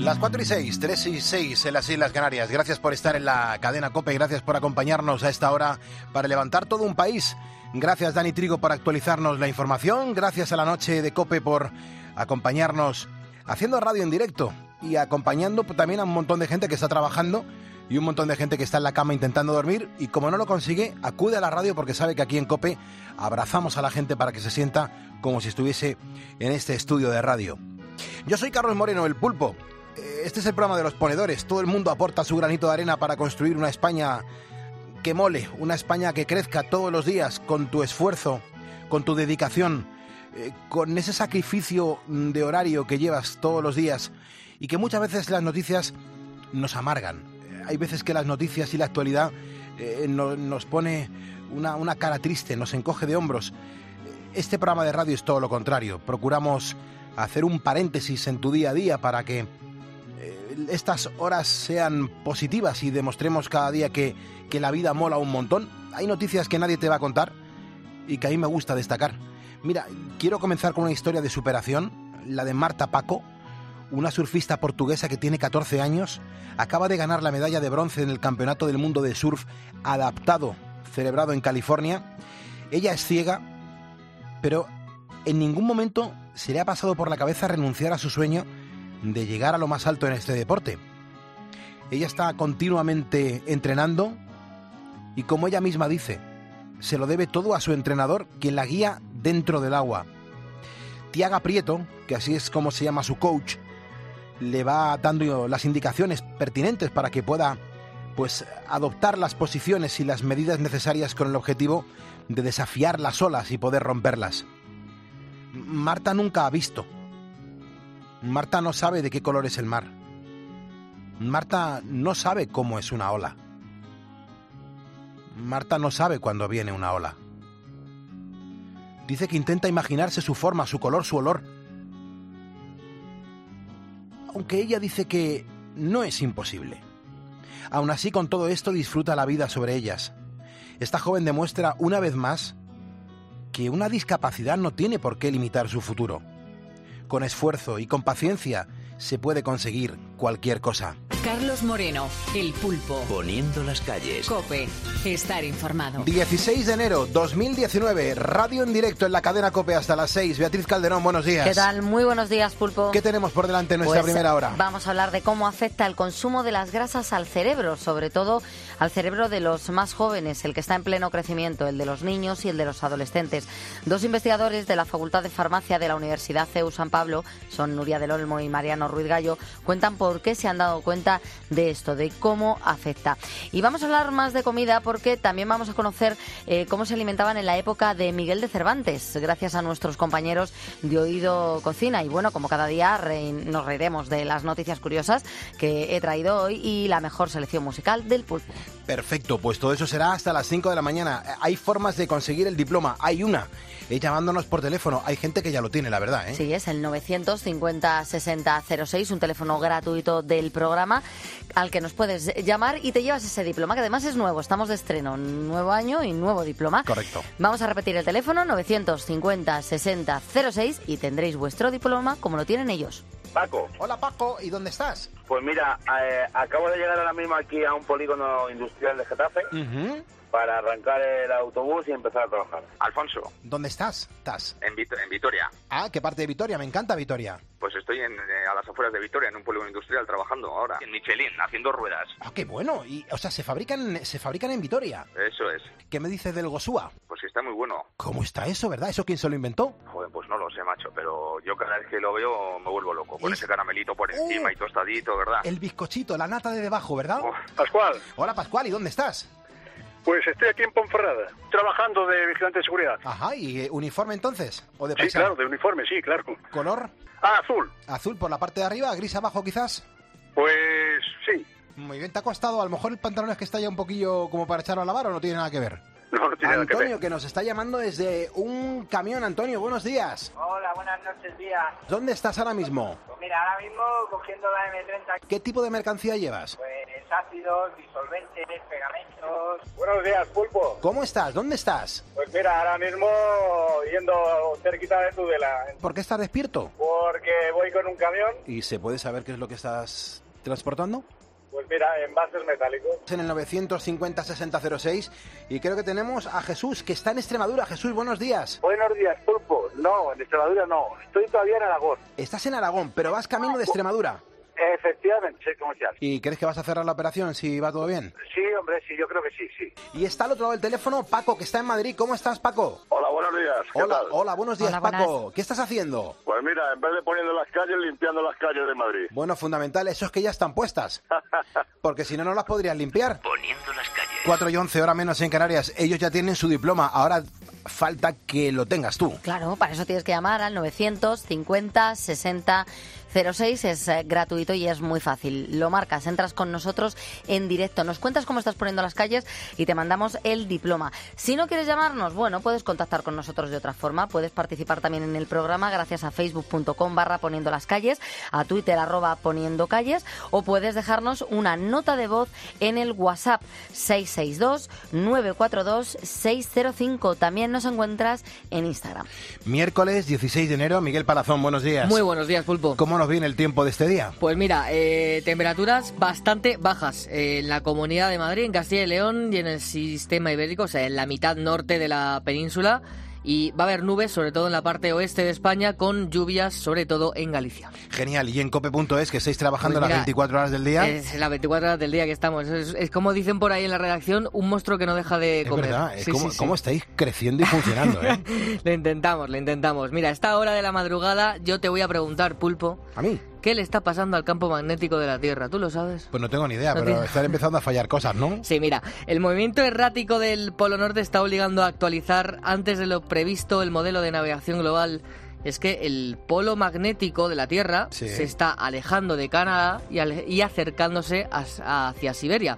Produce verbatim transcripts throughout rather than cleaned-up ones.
Las cuatro y seis, tres y seis en las Islas Canarias. Gracias por estar en la cadena COPE, gracias por acompañarnos a esta hora para levantar todo un país. Gracias, Dani Trigo, por actualizarnos la información. Gracias a la noche de COPE por acompañarnos haciendo radio en directo y acompañando también a un montón de gente que está trabajando y un montón de gente que está en la cama intentando dormir y como no lo consigue, acude a la radio porque sabe que aquí en COPE abrazamos a la gente para que se sienta como si estuviese en este estudio de radio. Yo soy Carlos Moreno, el Pulpo. Este es el programa de los ponedores. Todo el mundo aporta su granito de arena para construir una España que mole, una España que crezca todos los días con tu esfuerzo, con tu dedicación, eh, con ese sacrificio de horario que llevas todos los días y que muchas veces las noticias nos amargan. Hay veces que las noticias y la actualidad eh, no, nos pone una, una cara triste, nos encoge de hombros. Este programa de radio es todo lo contrario. Procuramos hacer un paréntesis en tu día a día para que estas horas sean positivas y demostremos cada día que, que la vida mola un montón. Hay noticias que nadie te va a contar y que a mí me gusta destacar. Mira, quiero comenzar con una historia de superación, la de Marta Paco, una surfista portuguesa que tiene catorce años, acaba de ganar la medalla de bronce en el Campeonato del Mundo de Surf adaptado, celebrado en California. Ella es ciega, pero en ningún momento se le ha pasado por la cabeza renunciar a su sueño de llegar a lo más alto en este deporte. Ella está continuamente entrenando y, como ella misma dice, se lo debe todo a su entrenador, quien la guía dentro del agua. Tiaga Prieto, que así es como se llama su coach, le va dando las indicaciones pertinentes para que pueda pues adoptar las posiciones y las medidas necesarias con el objetivo de desafiar las olas y poder romperlas. Marta nunca ha visto. Marta no sabe de qué color es el mar. Marta no sabe cómo es una ola. Marta no sabe cuándo viene una ola. Dice que intenta imaginarse su forma, su color, su olor. Aunque ella dice que no es imposible. Aún así, con todo esto, disfruta la vida sobre ellas. Esta joven demuestra una vez más que una discapacidad no tiene por qué limitar su futuro. Con esfuerzo y con paciencia se puede conseguir cualquier cosa. Carlos Moreno, el Pulpo. Poniendo las calles. COPE, estar informado. dieciséis de enero dos mil diecinueve, radio en directo en la cadena COPE hasta las seis. Beatriz Calderón, buenos días. ¿Qué tal? Muy buenos días, Pulpo. ¿Qué tenemos por delante en nuestra pues, primera hora? Vamos a hablar de cómo afecta el consumo de las grasas al cerebro, sobre todo al cerebro de los más jóvenes, el que está en pleno crecimiento, el de los niños y el de los adolescentes. Dos investigadores de la Facultad de Farmacia de la Universidad C E U San Pablo, son Nuria del Olmo y Mariano Ruiz Gallo, cuentan por qué se han dado cuenta de esto, de cómo afecta. Y vamos a hablar más de comida porque también vamos a conocer eh, cómo se alimentaban en la época de Miguel de Cervantes, gracias a nuestros compañeros de Oído Cocina. Y bueno, como cada día re- nos reiremos de las noticias curiosas que he traído hoy y la mejor selección musical del Pulpo. Perfecto, pues todo eso será hasta las cinco de la mañana. Hay formas de conseguir el diploma, hay una. Es llamándonos por teléfono. Hay gente que ya lo tiene, la verdad, ¿eh? Sí, es el novecientos cincuenta sesenta cero seis, un teléfono gratuito del programa al que nos puedes llamar y te llevas ese diploma, que además es nuevo. Estamos de estreno, nuevo año y nuevo diploma. Correcto. Vamos a repetir el teléfono, novecientos cincuenta sesenta cero seis, y tendréis vuestro diploma como lo tienen ellos. Paco. Hola, Paco, ¿y dónde estás? Pues mira, eh, acabo de llegar ahora mismo aquí a un polígono industrial de Getafe Uh-huh. para arrancar el autobús y empezar a trabajar. Alfonso, ¿Dónde estás? ¿Estás? en, Vit- en Vitoria. Ah, ¿qué parte de Vitoria? Me encanta Vitoria. Pues estoy en, eh, a las afueras de Vitoria, en un polígono industrial, trabajando ahora. En Michelin, haciendo ruedas. Ah, qué bueno. Y, o sea, se fabrican, se fabrican en Vitoria. Eso es. ¿Qué me dices del Gosúa? Pues está muy bueno. ¿Cómo está eso, verdad? ¿Eso quién se lo inventó? Joder, pues no lo sé, macho, pero yo cada vez que lo veo me vuelvo loco. Con Es- ese caramelito por encima ¡Oh! y tostadito, ¿verdad? El bizcochito, la nata de debajo, ¿verdad? Uf. Pascual, Hola, Pascual, ¿y dónde estás? pues estoy aquí en Ponferrada, trabajando de vigilante de seguridad. Ajá, ¿y eh, uniforme entonces? ¿O de Sí, paisano? claro, de uniforme, sí, claro. ¿Color? Ah, azul. ¿Azul por la parte de arriba? ¿Gris abajo quizás? Pues sí. Muy bien, ¿te ha costado? A lo mejor el pantalón es que está ya un poquillo como para echarlo a lavar o no tiene nada que ver. No, no tiene nada que ver. Antonio, que nos está llamando desde un camión. Antonio, buenos días. Hola, buenas noches, días. ¿Dónde estás ahora mismo? Pues mira, ahora mismo cogiendo la eme treinta, ¿Qué tipo de mercancía llevas? pues ácidos, disolventes, pegamentos. Buenos días, Pulpo. ¿Cómo estás? ¿Dónde estás? Pues mira, ahora mismo yendo cerquita de Tudela. ¿Por qué estás despierto? Porque voy con un camión. ¿Y se puede saber qué es lo que estás transportando? Pues mira, envases metálicos. En el novecientos cincuenta sesenta cero seis y creo que tenemos a Jesús, que está en Extremadura. Jesús, buenos días. Buenos días, Pulpo. No, en Extremadura no. Estoy todavía en Aragón. Estás en Aragón, pero vas camino de Extremadura. Efectivamente, soy comercial. ¿Y crees que vas a cerrar la operación si va todo bien? Sí, hombre, sí, yo creo que sí, sí. Y está al otro lado del teléfono Paco, que está en Madrid. ¿Cómo estás, Paco? Hola, buenos días. ¿Qué Hola, tal? hola, buenos días, Hola, Paco. buenas. ¿Qué estás haciendo? Pues mira, en vez de poniendo las calles, limpiando las calles de Madrid. Bueno, fundamental, eso es que ya están puestas. Porque si no, no las podrías limpiar. Poniendo las calles. cuatro y once, hora menos en Canarias. Ellos ya tienen su diploma. Ahora falta que lo tengas tú. Claro, para eso tienes que llamar al novecientos cincuenta sesenta cero seis, es eh, gratuito y es muy fácil. Lo marcas, entras con nosotros en directo, nos cuentas cómo estás poniendo las calles y te mandamos el diploma. Si no quieres llamarnos, bueno, puedes contactar con nosotros de otra forma, puedes participar también en el programa gracias a facebook.com barra poniendo las calles, a Twitter arroba poniendo calles, o puedes dejarnos una nota de voz en el WhatsApp seis seis dos nueve cuatro dos seis cero cinco. También nos encuentras en Instagram. Miércoles dieciséis de enero, Miguel Palazón, buenos días. Muy buenos días, Pulpo. ¿Cómo nos viene el tiempo de este día? Pues mira, eh, temperaturas bastante bajas eh, en la Comunidad de Madrid, en Castilla y León y en el sistema ibérico, o sea, en la mitad norte de la península. Y va a haber nubes, sobre todo en la parte oeste de España, con lluvias, sobre todo en Galicia. Genial. ¿Y en cope punto es, que estáis trabajando Pues mira, las veinticuatro horas del día? Es las veinticuatro horas del día que estamos. Es, es como dicen por ahí en la redacción, un monstruo que no deja de Es comer. verdad, es Sí, como, sí, sí. cómo estáis creciendo y funcionando, ¿eh? Lo intentamos, lo intentamos. Mira, a esta hora de la madrugada yo te voy a preguntar, Pulpo, ¿A mí? ¿qué le está pasando al campo magnético de la Tierra? ¿Tú lo sabes? Pues no tengo ni idea, No pero tiene- están empezando a fallar cosas, ¿no? Sí, mira, el movimiento errático del Polo Norte está obligando a actualizar antes de lo previsto el modelo de navegación global. Es que el polo magnético de la Tierra Sí. se está alejando de Canadá y, ale- y acercándose a- hacia Siberia.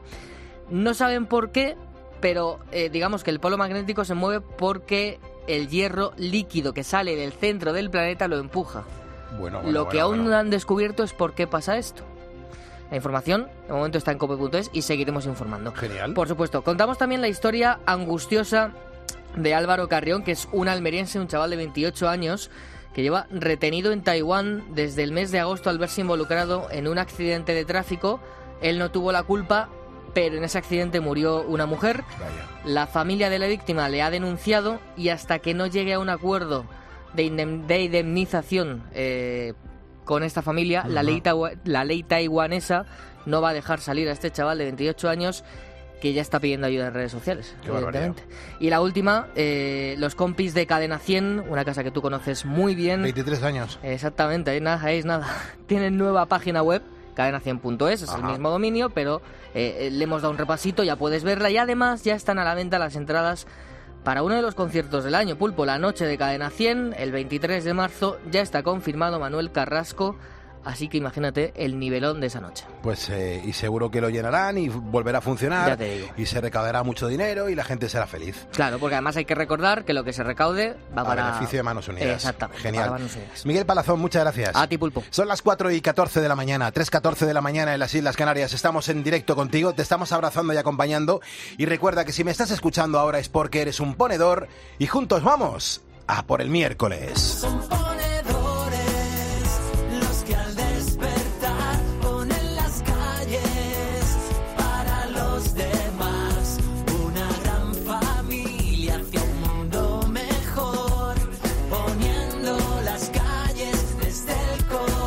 No saben por qué, pero eh, digamos que el polo magnético se mueve porque el hierro líquido que sale del centro del planeta lo empuja. Bueno, bueno, Lo que bueno, aún bueno. no han descubierto es por qué pasa esto. La información, de momento, está en cope punto es y seguiremos informando. Genial. Por supuesto, contamos también la historia angustiosa de Álvaro Carrión, que es un almeriense, un chaval de veintiocho años, que lleva retenido en Taiwán desde el mes de agosto al verse involucrado en un accidente de tráfico. Él no tuvo la culpa, pero en ese accidente murió una mujer. Vaya. La familia de la víctima le ha denunciado y hasta que no llegue a un acuerdo de, indem- de indemnización eh, con esta familia, la ley, tawa- la ley taiwanesa no va a dejar salir a este chaval de veintiocho años que ya está pidiendo ayuda en redes sociales, Qué barbaridad. evidentemente. Y la última, eh, los compis de Cadena cien, una casa que tú conoces muy bien. veintitrés años. Exactamente, ahí nada, ahí es nada. Tienen nueva página web, cadena cien punto es, es el Ajá. mismo dominio, pero eh, eh, le hemos dado un repasito, ya puedes verla. Y además ya están a la venta las entradas para uno de los conciertos del año, Pulpo, la noche de Cadena cien, el veintitrés de marzo, ya está confirmado Manuel Carrasco. Así que imagínate el nivelón de esa noche. Pues eh, y seguro que lo llenarán y volverá a funcionar. Ya te digo. Y se recaudará mucho dinero y la gente será feliz. Claro, porque además hay que recordar que lo que se recaude va A para... beneficio de Manos Unidas. Exactamente, Genial. para Manos Unidas. Miguel Palazón, muchas gracias. A ti, Pulpo. Son las cuatro y catorce de la mañana, tres y catorce de la mañana en las Islas Canarias. Estamos en directo contigo, te estamos abrazando y acompañando. Y recuerda que si me estás escuchando ahora es porque eres un ponedor y juntos vamos a por el miércoles. Son ponedores los que al despertar ponen las calles para los demás. Una gran familia hacia un mundo mejor, poniendo las calles desde el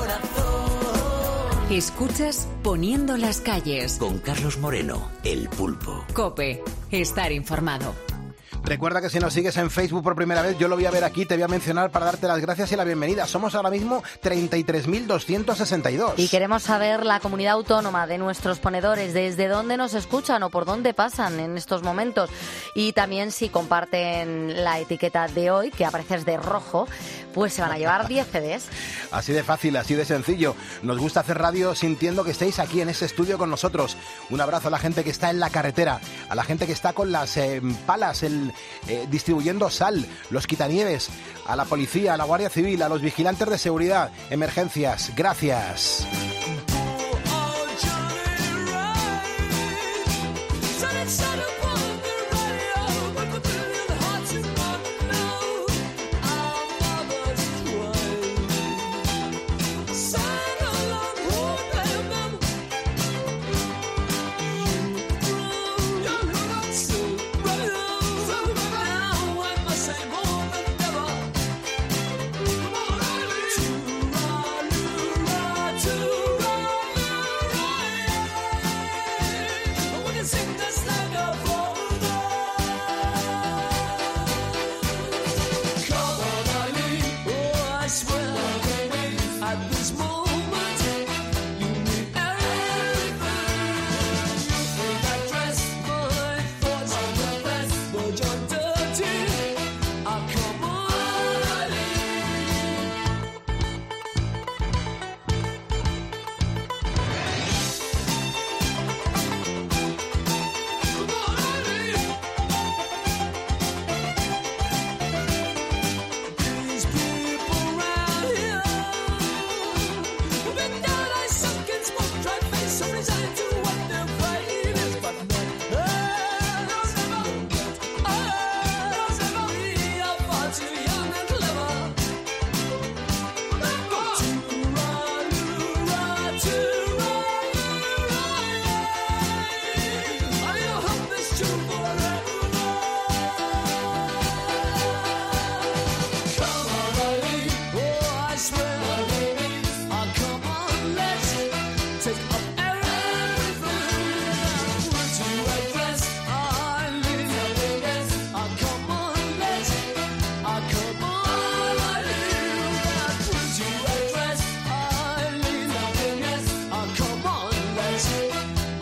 corazón. Escuchas Poniendo las calles. Con Carlos Moreno, el Pulpo. Cope, estar informado. Recuerda que si nos sigues en Facebook por primera vez, yo lo voy a ver aquí, te voy a mencionar para darte las gracias y la bienvenida. Somos ahora mismo treinta y tres mil doscientos sesenta y dos. Y queremos saber la comunidad autónoma de nuestros ponedores, desde dónde nos escuchan o por dónde pasan en estos momentos. Y también si comparten la etiqueta de hoy, que apareces de rojo, pues se van a llevar diez C Ds. Así de fácil, así de sencillo. Nos gusta hacer radio sintiendo que estéis aquí en ese estudio con nosotros. Un abrazo a la gente que está en la carretera, a la gente que está con las eh, palas, el, eh, distribuyendo sal, los quitanieves, a la policía, a la Guardia Civil, a los vigilantes de seguridad, emergencias. Gracias.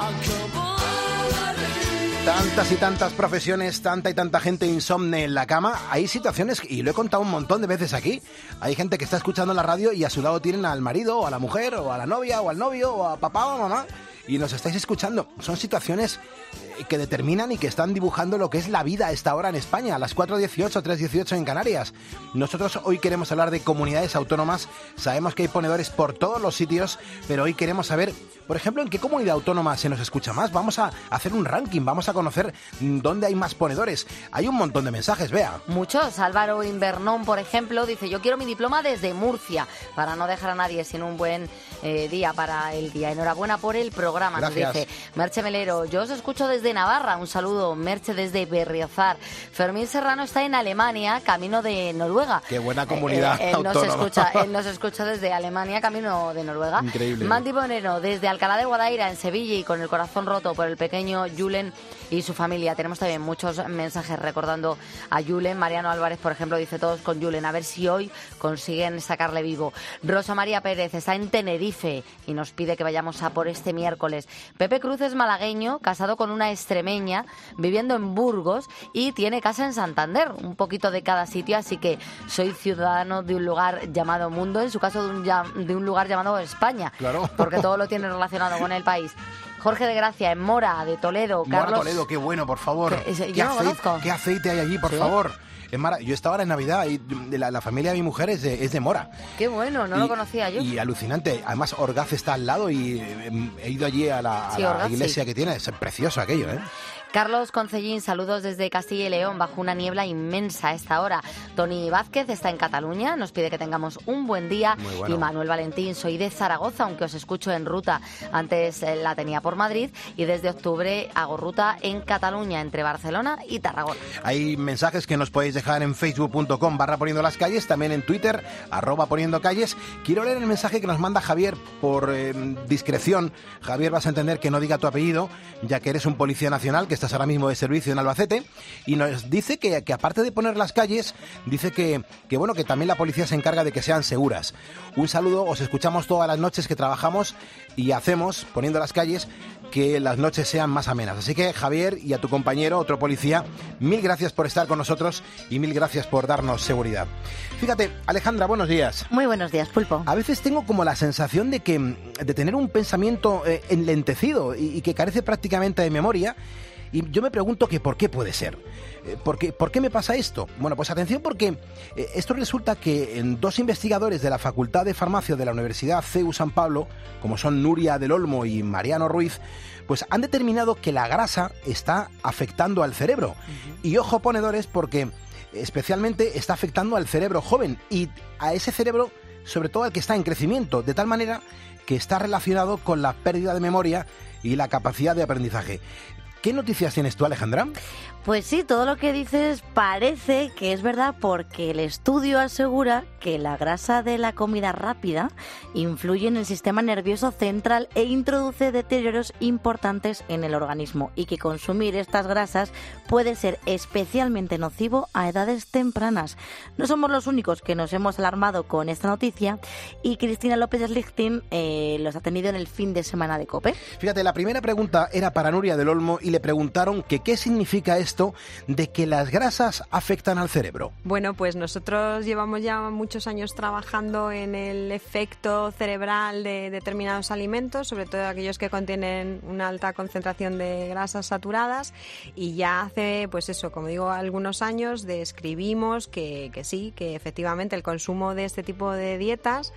Tantas y tantas profesiones, tanta y tanta gente insomne en la cama. Hay situaciones, y lo he contado un montón de veces aquí, hay gente que está escuchando la radio y a su lado tienen al marido o a la mujer o a la novia o al novio o a papá o a mamá y nos estáis escuchando. Son situaciones que determinan y que están dibujando lo que es la vida a esta hora en España, a las cuatro dieciocho, tres dieciocho en Canarias. Nosotros hoy queremos hablar de comunidades autónomas. Sabemos que hay ponedores por todos los sitios, pero hoy queremos saber, por ejemplo, en qué comunidad autónoma se nos escucha más. Vamos a hacer un ranking, vamos a conocer dónde hay más ponedores. Hay un montón de mensajes, Bea. Muchos. Álvaro Invernón, por ejemplo, dice: yo quiero mi diploma desde Murcia, para no dejar a nadie sin un buen eh, día para el día. Enhorabuena por el programa, nos dice Merche Melero. Yo os escucho desde Navarra, un saludo. Merche desde Berriozar. Fermín Serrano está en Alemania, camino de Noruega. Qué buena comunidad eh, eh, él autónoma. Nos escucha, él nos escucha desde Alemania, camino de Noruega. Increíble. Mandy Bonero desde Alcalá de Guadaira, en Sevilla, y con el corazón roto por el pequeño Julen y su familia. Tenemos también muchos mensajes recordando a Julen. Mariano Álvarez, por ejemplo, dice: todos con Julen, a ver si hoy consiguen sacarle vivo. Rosa María Pérez está en Tenerife y nos pide que vayamos a por este miércoles. Pepe Cruz es malagueño, casado con una extremeña, viviendo en Burgos y tiene casa en Santander. Un poquito de cada sitio, así que soy ciudadano de un lugar llamado Mundo, en su caso de un, de un lugar llamado España. Claro. Porque todo lo tiene relacionado con el país. Jorge de Gracia, en Mora, de Toledo. Mora, Carlos... Toledo, qué bueno, por favor. Que, ese, ¿Qué, yo no aceite, conozco. ¿Qué aceite hay allí, por ¿Sí? favor? Es Mara... Yo estaba ahora en Navidad y de la, la familia de mi mujer es de, es de Mora. Qué bueno, no y, lo conocía yo. Y alucinante. Además, Orgaz está al lado y eh, he ido allí a la, a Sí, la Orgaz, iglesia sí. que tiene. Es precioso aquello, ¿eh? Carlos Concellín, saludos desde Castilla y León, bajo una niebla inmensa a esta hora. Tony Vázquez está en Cataluña, nos pide que tengamos un buen día. Muy bueno. Y Manuel Valentín, soy de Zaragoza, aunque os escucho en ruta. Antes eh, la tenía por Madrid y desde octubre hago ruta en Cataluña, entre Barcelona y Tarragona. Hay mensajes que nos podéis dejar en facebook punto com barra poniendo las calles, también en Twitter, arroba poniendo calles. Quiero leer el mensaje que nos manda Javier por eh, discreción. Javier, vas a entender que no diga tu apellido, ya que eres un policía nacional que estás ahora mismo de servicio en Albacete, y nos dice que, que aparte de poner las calles, dice que, que bueno, que también la policía se encarga de que sean seguras. Un saludo, os escuchamos todas las noches que trabajamos y hacemos, poniendo las calles, que las noches sean más amenas. Así que, Javier, y a tu compañero, otro policía, mil gracias por estar con nosotros y mil gracias por darnos seguridad. Fíjate, Alejandra, buenos días. Muy buenos días, Pulpo. A veces tengo como la sensación de que de tener un pensamiento eh, enlentecido y, y que carece prácticamente de memoria. Y yo me pregunto que por qué puede ser. Eh, ¿por, qué, ¿Por qué me pasa esto? Bueno, pues atención, porque eh, esto resulta que en dos investigadores de la Facultad de Farmacia de la Universidad C E U San Pablo, como son Nuria del Olmo y Mariano Ruiz, pues han determinado que la grasa está afectando al cerebro. Uh-huh. Y ojo, ponedores, porque especialmente está afectando al cerebro joven y a ese cerebro, sobre todo al que está en crecimiento, de tal manera que está relacionado con la pérdida de memoria y la capacidad de aprendizaje. ¿Qué noticias tienes tú, Alejandra? Pues sí, todo lo que dices parece que es verdad, porque el estudio asegura que la grasa de la comida rápida influye en el sistema nervioso central e introduce deterioros importantes en el organismo, y que consumir estas grasas puede ser especialmente nocivo a edades tempranas. No somos los únicos que nos hemos alarmado con esta noticia, y Cristina López Slichting eh, los ha tenido en el fin de semana de COPE. Fíjate, la primera pregunta era para Nuria del Olmo y le preguntaron que qué significa esto de que las grasas afectan al cerebro. Bueno, pues nosotros llevamos ya muchos años trabajando en el efecto cerebral de determinados alimentos, sobre todo aquellos que contienen una alta concentración de grasas saturadas, y ya hace, pues eso, como digo, algunos años describimos que, que sí, que efectivamente el consumo de este tipo de dietas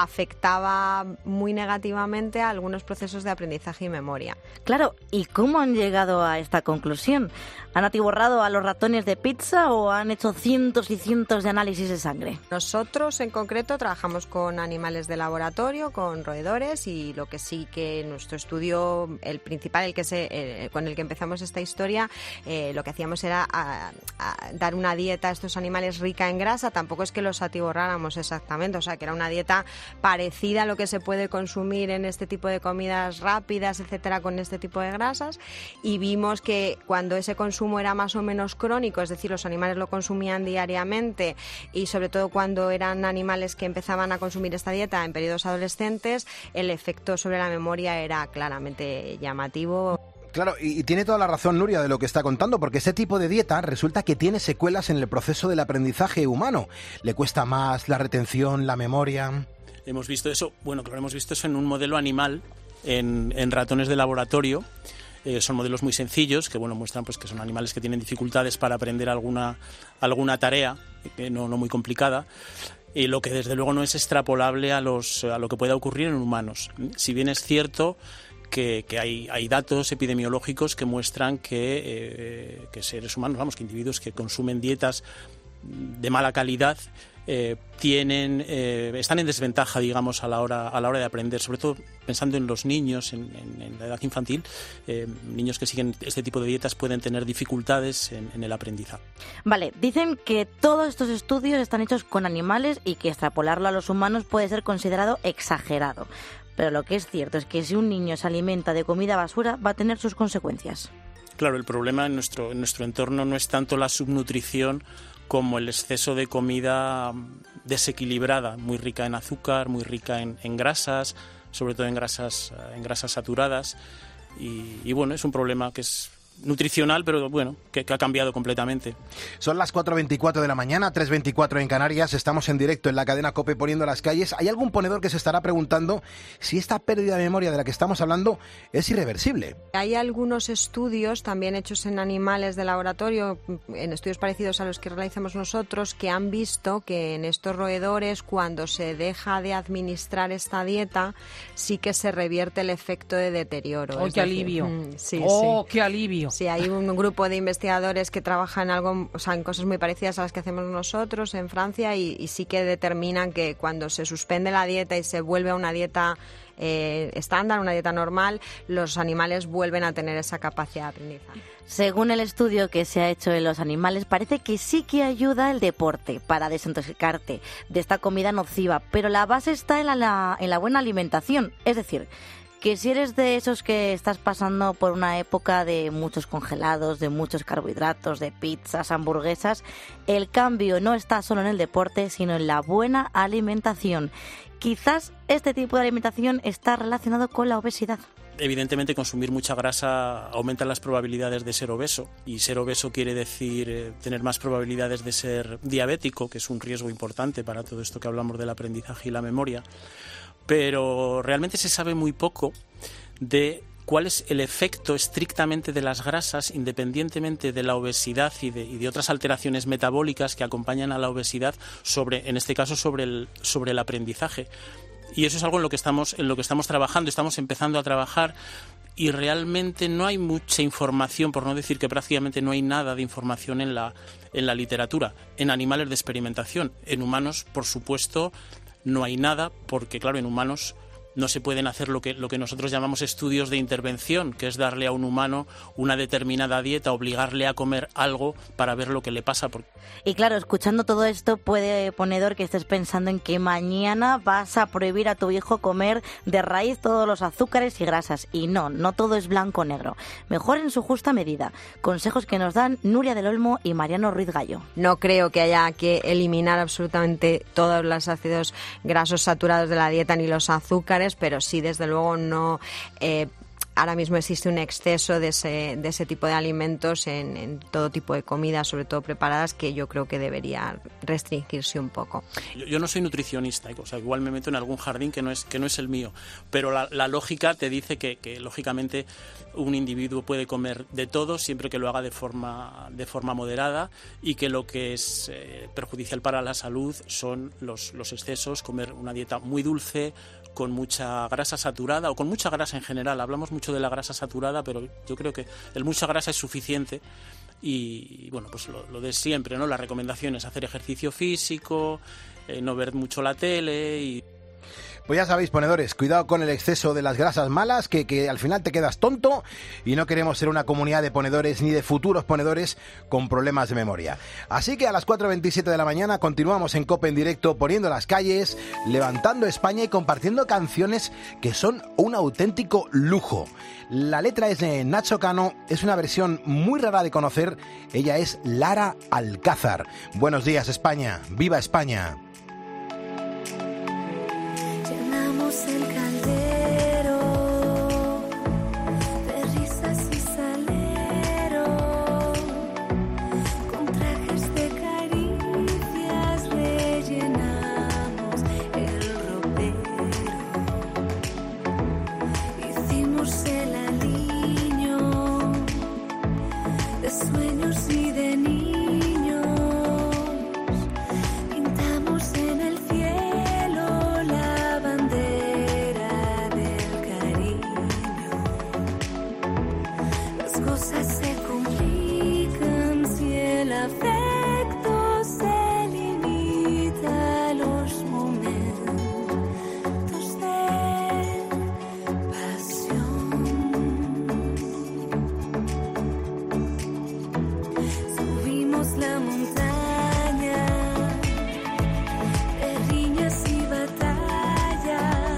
afectaba muy negativamente a algunos procesos de aprendizaje y memoria. Claro, ¿y cómo han llegado a esta conclusión? ¿Han atiborrado a los ratones de pizza o han hecho cientos y cientos de análisis de sangre? Nosotros en concreto trabajamos con animales de laboratorio, con roedores, y lo que sí que nuestro estudio, el principal, el que se, eh, con el que empezamos esta historia, eh, lo que hacíamos era a, a dar una dieta a estos animales rica en grasa. Tampoco es que los atiborráramos exactamente, o sea que era una dieta parecida a lo que se puede consumir en este tipo de comidas rápidas, etcétera, con este tipo de grasas. Y y vimos que cuando ese consumo era más o menos crónico, es decir, los animales lo consumían diariamente y sobre todo cuando eran animales que empezaban a consumir esta dieta en periodos adolescentes, el efecto sobre la memoria era claramente llamativo. Claro, y, y tiene toda la razón Nuria de lo que está contando, porque este tipo de dieta resulta que tiene secuelas en el proceso del aprendizaje humano. Le cuesta más la retención, la memoria. Hemos visto eso, bueno, claro, hemos visto eso en un modelo animal, en, en ratones de laboratorio. Eh, son modelos muy sencillos que, bueno, muestran pues que son animales que tienen dificultades para aprender alguna, alguna tarea, eh, no, no muy complicada. Y lo que desde luego no es extrapolable a, los, a lo que pueda ocurrir en humanos. Si bien es cierto que, que hay, hay datos epidemiológicos que muestran que, eh, que seres humanos, vamos, que individuos que consumen dietas de mala calidad eh, tienen eh, están en desventaja, digamos, a la hora a la hora de aprender, sobre todo pensando en los niños, en, en, en la edad infantil. Eh, niños que siguen este tipo de dietas pueden tener dificultades en, en el aprendizaje. Vale, dicen que todos estos estudios están hechos con animales y que extrapolarlo a los humanos puede ser considerado exagerado. Pero lo que es cierto es que si un niño se alimenta de comida basura va a tener sus consecuencias. Claro, el problema en nuestro, en nuestro entorno no es tanto la subnutrición como el exceso de comida desequilibrada, muy rica en azúcar, muy rica en, en grasas, sobre todo en grasas, en grasas saturadas. Y, y bueno, es un problema que es nutricional, pero bueno, que, que ha cambiado completamente. Son las cuatro veinticuatro de la mañana, tres veinticuatro en Canarias, estamos en directo en la cadena COPE Poniendo las Calles. ¿Hay algún ponedor que se estará preguntando si esta pérdida de memoria de la que estamos hablando es irreversible? Hay algunos estudios también hechos en animales de laboratorio, en estudios parecidos a los que realizamos nosotros, que han visto que en estos roedores, cuando se deja de administrar esta dieta, sí que se revierte el efecto de deterioro. ¡Oh, es qué decir, alivio! Mm, sí, ¡Oh, sí. qué alivio! Sí, hay un grupo de investigadores que trabajan algo, o sea, en cosas muy parecidas a las que hacemos nosotros en Francia y, y sí que determinan que cuando se suspende la dieta y se vuelve a una dieta eh, estándar, una dieta normal, los animales vuelven a tener esa capacidad de aprendizaje. Según el estudio que se ha hecho en los animales, parece que sí que ayuda el deporte para desintoxicarte de esta comida nociva, pero la base está en la, en la buena alimentación, es decir, que si eres de esos que estás pasando por una época de muchos congelados, de muchos carbohidratos, de pizzas, hamburguesas, el cambio no está solo en el deporte, sino en la buena alimentación. Quizás este tipo de alimentación está relacionado con la obesidad. Evidentemente, consumir mucha grasa aumenta las probabilidades de ser obeso, y ser obeso quiere decir eh, tener más probabilidades de ser diabético, que es un riesgo importante para todo esto que hablamos del aprendizaje y la memoria. Pero realmente se sabe muy poco de cuál es el efecto estrictamente de las grasas, independientemente de la obesidad y de, y de otras alteraciones metabólicas que acompañan a la obesidad, sobre, en este caso sobre el, sobre el aprendizaje. Y eso es algo en lo que estamos, en lo que estamos trabajando, estamos empezando a trabajar, y realmente no hay mucha información, por no decir que prácticamente no hay nada de información en la, en la literatura, en animales de experimentación. En humanos, por supuesto, no hay nada, porque claro, en humanos no se pueden hacer lo que, lo que nosotros llamamos estudios de intervención, que es darle a un humano una determinada dieta, obligarle a comer algo para ver lo que le pasa. Y claro, escuchando todo esto, puede, ponedor, que estés pensando en que mañana vas a prohibir a tu hijo comer de raíz todos los azúcares y grasas. Y no, no todo es blanco o negro. Mejor en su justa medida. Consejos que nos dan Nuria del Olmo y Mariano Ruiz Gallo. No creo que haya que eliminar absolutamente todos los ácidos grasos saturados de la dieta ni los azúcares, pero sí, desde luego, no. Eh, ahora mismo existe un exceso de ese, de ese tipo de alimentos en, en todo tipo de comidas, sobre todo preparadas, que yo creo que debería restringirse un poco. Yo, yo no soy nutricionista, o sea, igual me meto en algún jardín que no es, que no es el mío, pero la, la lógica te dice que, que, lógicamente, un individuo puede comer de todo siempre que lo haga de forma, de forma moderada, y que lo que es eh, perjudicial para la salud son los, los excesos, comer una dieta muy dulce, con mucha grasa saturada o con mucha grasa en general. Hablamos mucho de la grasa saturada, pero yo creo que el mucha grasa es suficiente. Y bueno, pues lo, lo de siempre, ¿no? La recomendación es hacer ejercicio físico, eh, no ver mucho la tele y... Pues ya sabéis, ponedores, cuidado con el exceso de las grasas malas, que, que al final te quedas tonto, y no queremos ser una comunidad de ponedores ni de futuros ponedores con problemas de memoria. Así que a las cuatro y veintisiete de la mañana continuamos en COPE en directo, poniendo las calles, levantando España y compartiendo canciones que son un auténtico lujo. La letra es de Nacho Cano, es una versión muy rara de conocer, ella es Lara Alcázar. Buenos días, España, ¡viva España! Llenamos el caldero de risas y salero, con trajes de caricias rellenamos el ropero. Hicimos el aliño de sueños y de niños, pintamos en el cielo la bandera del cariño. Las cosas se complican si el afecto se limita a los momentos de pasión. Subimos la montaña de riñas y batallas,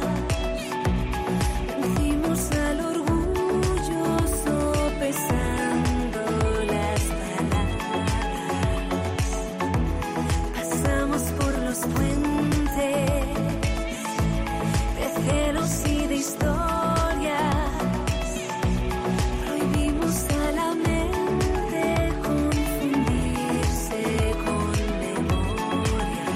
vencimos al orgullo sopesando las palabras, pasamos por los puentes de celos y de historias, prohibimos a la mente confundirse con memorias.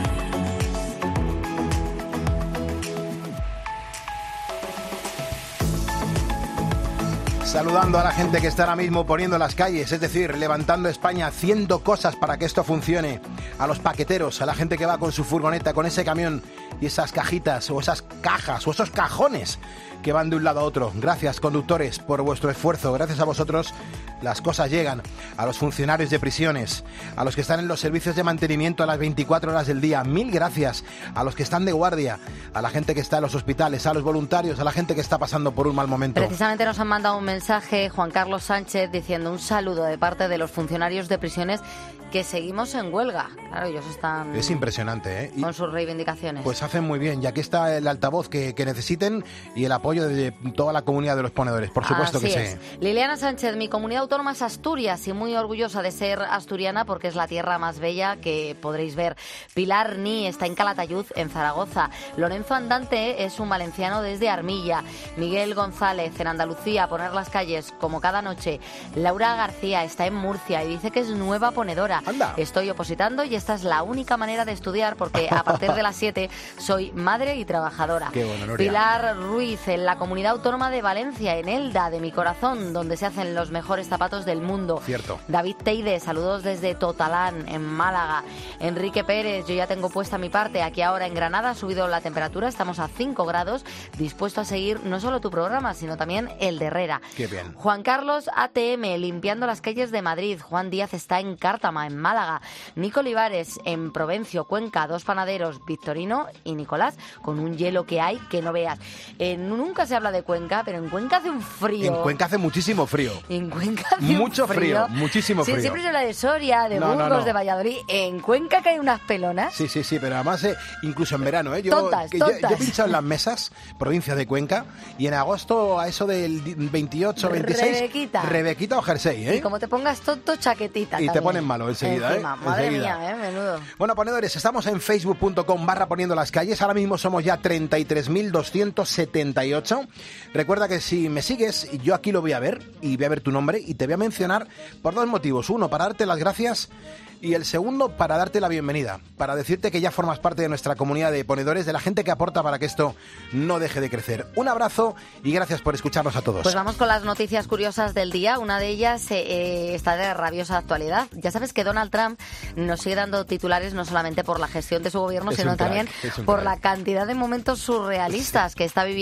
Saludando a la gente que está ahora mismo poniendo las calles, es decir, levantando España, haciendo cosas para que esto funcione. A los paqueteros, a la gente que va con su furgoneta, con ese camión y esas cajitas o esas cajas o esos cajones que van de un lado a otro. Gracias, conductores, por vuestro esfuerzo. Gracias a vosotros las cosas llegan. A los funcionarios de prisiones, a los que están en los servicios de mantenimiento a las veinticuatro horas del día, mil gracias. A los que están de guardia, a la gente que está en los hospitales, a los voluntarios, a la gente que está pasando por un mal momento. Precisamente nos han mandado un mensaje Juan Carlos Sánchez diciendo un saludo de parte de los funcionarios de prisiones que seguimos en huelga. Claro, ellos están Es impresionante, ¿eh? Y con sus reivindicaciones. pues hacen muy bien, ya que está el altavoz que, que necesiten y el apoyo de toda la comunidad de los ponedores, por supuesto. Así que es. sí. Liliana Sánchez, mi comunidad autónoma es Asturias y muy orgullosa de ser asturiana porque es la tierra más bella que podréis ver. Pilar Ni está en Calatayud, en Zaragoza. Lorenzo Andante es un valenciano desde Armilla. Miguel González en Andalucía, a poner las calles como cada noche. Laura García está en Murcia y dice que es nueva ponedora. Anda. Estoy opositando y esta es la única manera de estudiar porque a partir de las siete soy madre y trabajadora. Qué bueno, Nuria. Pilar Ruiz en la comunidad autónoma de Valencia, en Elda, de mi corazón, donde se hacen los mejores zapatos del mundo. Cierto. David Teide, saludos desde Totalán, en Málaga. Enrique Pérez, yo ya tengo puesta mi parte. Aquí ahora en Granada ha subido la temperatura, estamos a cinco grados, dispuesto a seguir no solo tu programa, sino también el de Herrera. Qué bien. Juan Carlos A T M, limpiando las calles de Madrid. Juan Díaz está en Cártama, en Málaga. Nico Olivares, en Provencio, Cuenca, dos panaderos, Victorino y Nicolás, con un hielo que hay que no veas. Eh, nunca se habla de Cuenca, pero en Cuenca hace un frío. En Cuenca hace muchísimo frío. En Cuenca hace Mucho un frío. frío, muchísimo Sí, frío. siempre se habla de Soria, de No, no, Burgos, no. de Valladolid. En Cuenca que hay unas pelonas. Sí, sí, sí, pero además eh, incluso en verano, ¿eh? Yo, Tontas, que yo- tontas. yo he pinchado en las mesas, provincia de Cuenca, y en agosto a eso del di- veintiocho, veintiséis, Rebequita. Rebequita o jersey, ¿eh? Y como te pongas tonto, chaquetita. Y te también. ponen malo enseguida, Encima. ¿eh? Madre Enseguida. mía, ¿eh? Menudo. Bueno, ponedores, estamos en facebook punto com barra poniendo las calles. Ahora mismo somos ya treinta y tres mil doscientos setenta y ocho. Recuerda que si me sigues, yo aquí lo voy a ver y voy a ver tu nombre y te voy a mencionar por dos motivos. Uno, para darte las gracias, y el segundo, para darte la bienvenida, para decirte que ya formas parte de nuestra comunidad de ponedores, de la gente que aporta para que esto no deje de crecer. Un abrazo y gracias por escucharnos a todos. Pues vamos con las noticias curiosas del día. Una de ellas eh, eh, está de rabiosa actualidad. Ya sabes que Donald Trump nos sigue dando titulares no solamente por la gestión de su gobierno, Es sino un crack, también es un por crack. la cantidad de momentos surrealistas que está viviendo durante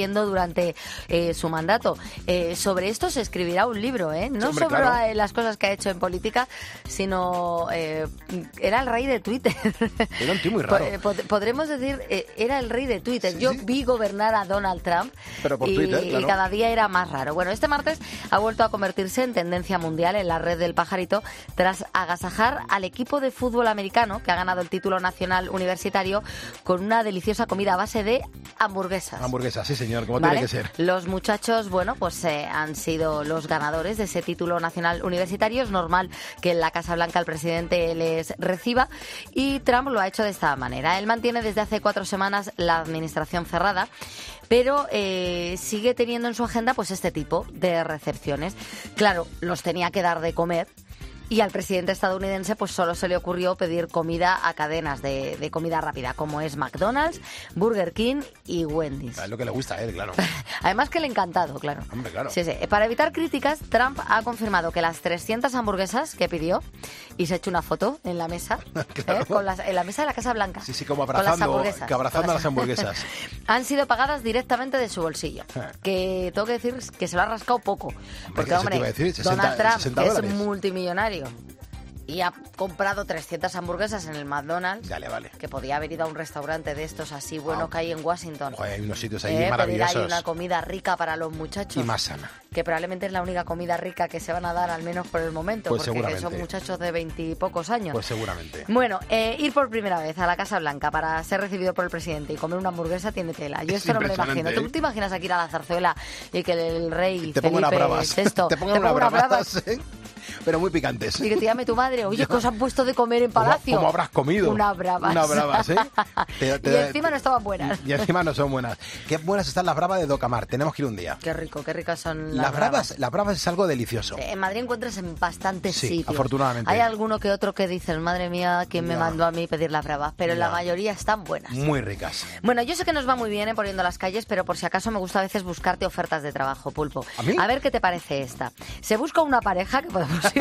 durante eh, su mandato. Eh, sobre esto se escribirá un libro, ¿eh? No Hombre, sobre claro. las cosas que ha hecho en política, sino eh, era el rey de Twitter. Era un tío muy raro. Po- pod- Podremos decir, eh, era el rey de Twitter. Sí, Yo sí. vi gobernar a Donald Trump Pero por y, Twitter, y claro. cada día era más raro. Bueno, este martes ha vuelto a convertirse en tendencia mundial en la red del pajarito tras agasajar al equipo de fútbol americano que ha ganado el título nacional universitario con una deliciosa comida a base de hamburguesas. Hamburguesa, sí señor, como ¿Vale? tiene que ser. Los muchachos, bueno, pues eh, han sido los ganadores de ese título nacional universitario. Es normal que en la Casa Blanca el presidente les reciba y Trump lo ha hecho de esta manera. Él mantiene desde hace cuatro semanas la administración cerrada, pero eh, sigue teniendo en su agenda pues este tipo de recepciones. Claro, los tenía que dar de comer. Y al presidente estadounidense pues solo se le ocurrió pedir comida a cadenas de, de comida rápida, como es McDonald's, Burger King y Wendy's. Es lo que le gusta a él, claro. Además que le ha encantado, claro. Hombre, claro. Sí, sí. Para evitar críticas, Trump ha confirmado que las trescientas hamburguesas que pidió, y se ha hecho una foto en la mesa, Claro. ¿eh? Con las, en la mesa de la Casa Blanca. Sí, sí, como con las abrazando, hamburguesas. que abrazando Con a las hamburguesas. Han sido pagadas directamente de su bolsillo. Que tengo que decir que se lo ha rascado poco. Porque, eso te hombre, iba a decir, sesenta Donald Trump, sesenta que es dólares. multimillonario, y ha comprado trescientas hamburguesas en el McDonald's, Dale, vale. que podía haber ido a un restaurante de estos así bueno Ah. que hay en Washington. Joder, hay unos sitios ahí Eh, pedir maravillosos. ahí una comida rica para los muchachos. Y más sana. Que probablemente es la única comida rica que se van a dar, al menos por el momento, Pues porque seguramente. son muchachos de veintipocos años. Pues seguramente. Bueno, eh, ir por primera vez a la Casa Blanca para ser recibido por el presidente y comer una hamburguesa tiene tela. Yo Es esto no me lo imagino. impresionante, ¿Tú ¿eh? te imaginas aquí ir a la zarzuela y que el rey Te pongo unas Felipe bravas. sexto Te pongo te unas ponga bravas, ¿eh? Pero muy picantes. y que te llame tu madre? Oye, ¿qué os han puesto de comer en ¿Cómo- Palacio? cómo habrás comido? Unas bravas. Unas bravas, ¿eh? Te- te- y encima no estaban buenas. Y encima no son buenas. Qué buenas están las bravas de Docamar. Tenemos que ir un día. Qué rico, qué ricas son las, Las bravas, las bravas es algo delicioso. En Madrid encuentras en bastantes Sí, sitios. afortunadamente. Hay alguno que otro que dices, madre mía, ¿quién me Ya. mandó a mí pedir las bravas? Pero Ya. la mayoría están buenas. Muy ricas. Bueno, yo sé que nos va muy bien en Poniendo las Calles, pero por si acaso me gusta a veces buscarte ofertas de trabajo, Pulpo. ¿A mí? ver qué te parece esta. Se busca una pareja que podemos ir...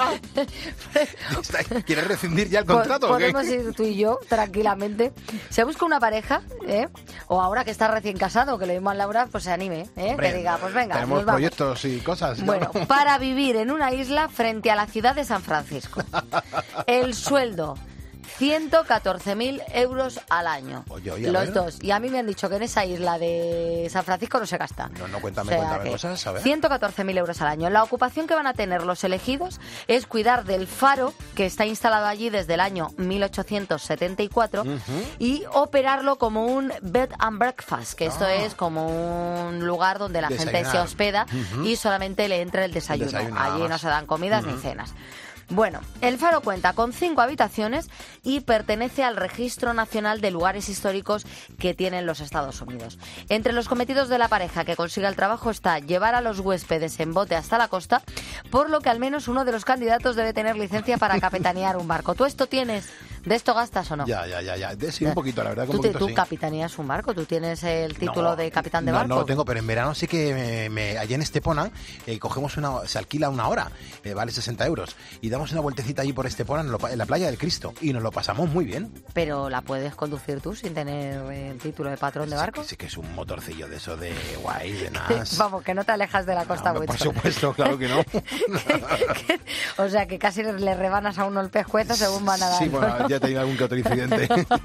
¿Quieres rescindir ya el Po- contrato o qué? Podemos ir tú y yo tranquilamente. Se busca una pareja, ¿eh? O ahora que está recién casado, que lo mismo a Laura, pues se anime, ¿eh? Hombre, que diga, pues venga, tenemos nos vamos. proyectos y cosas. ¿no? Bueno, para vivir en una isla frente a la ciudad de San Francisco. El sueldo, ciento catorce mil euros al año. Oye, oye, a Los ver. dos. Y a mí me han dicho que en esa isla de San Francisco no se gasta. No, no, cuéntame, O sea cuéntame que cosas, a ver. ciento catorce mil euros al año. La ocupación que van a tener los elegidos es cuidar del faro que está instalado allí desde el año mil ochocientos setenta y cuatro y operarlo como un bed and breakfast, que esto Ah. es como un lugar donde la gente se Desayunar. hospeda Ujú. y solamente le entra el desayuno. desayuno nada allí no más. se dan comidas Ujú. ni cenas. Bueno, el faro cuenta con cinco habitaciones y pertenece al Registro Nacional de Lugares Históricos que tienen los Estados Unidos. Entre los cometidos de la pareja que consiga el trabajo está llevar a los huéspedes en bote hasta la costa, por lo que al menos uno de los candidatos debe tener licencia para capitanear un barco. ¿Tú esto tienes? ¿De esto gastas o no? Ya, ya, ya, ya. De- Sí, un poquito, la verdad que ¿Tú, un te- poquito tú sí. capitaneas un barco? ¿Tú tienes el título No, de capitán de no, barco? No lo tengo, pero en verano sí que me, me- allí en Estepona eh, cogemos una, se alquila una hora, eh, vale sesenta euros, y damos una vueltecita allí por Estepona en, lo pa- en la playa del Cristo, y nos lo pasamos muy bien. Pero la puedes conducir tú sin tener el título de patrón de barco. Sí que es un motorcillo de eso de guay, de nada. Vamos, que no te alejas de la costa Por Whitson. supuesto, claro que no. O sea, que casi le rebanas a uno el pescuezo según va nadando. Sí, bueno, ya he tenido algún que otro incidente.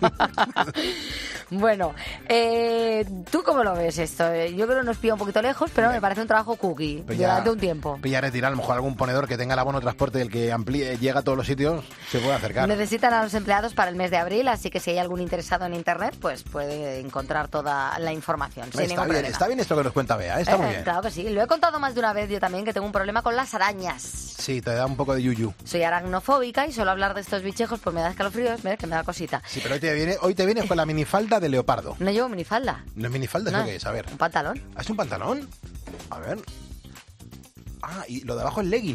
Bueno, eh, ¿tú cómo lo ves esto? Eh, Yo creo que nos pilla un poquito lejos, pero me parece un trabajo cookie Pues ya- durante un tiempo. Pilla retirar, a lo mejor algún ponedor que tenga el abono transporte del que amplíe, llega a todos los sitios, se puede acercar. Necesitan a los empleados para el mes de abril, así que si hay algún interesado en internet, pues puede encontrar toda la información sin Está ningún bien, problema. está bien esto que nos cuenta Bea, ¿eh? está Eh, muy bien. Claro que sí. Lo he contado más de una vez yo también, que tengo un problema con las arañas. Sí, te da un poco de yuyu. Soy aracnofóbica y suelo hablar de estos bichejos, pues me da escalofríos, mira, que me da cosita. Sí, pero hoy te, viene, hoy te vienes con la minifalda de leopardo. No llevo minifalda. ¿No es minifalda? ¿Eso No, qué es? A ver. un pantalón. ¿Ah, ¿Es un pantalón? A ver. Ah, y lo de abajo es legging.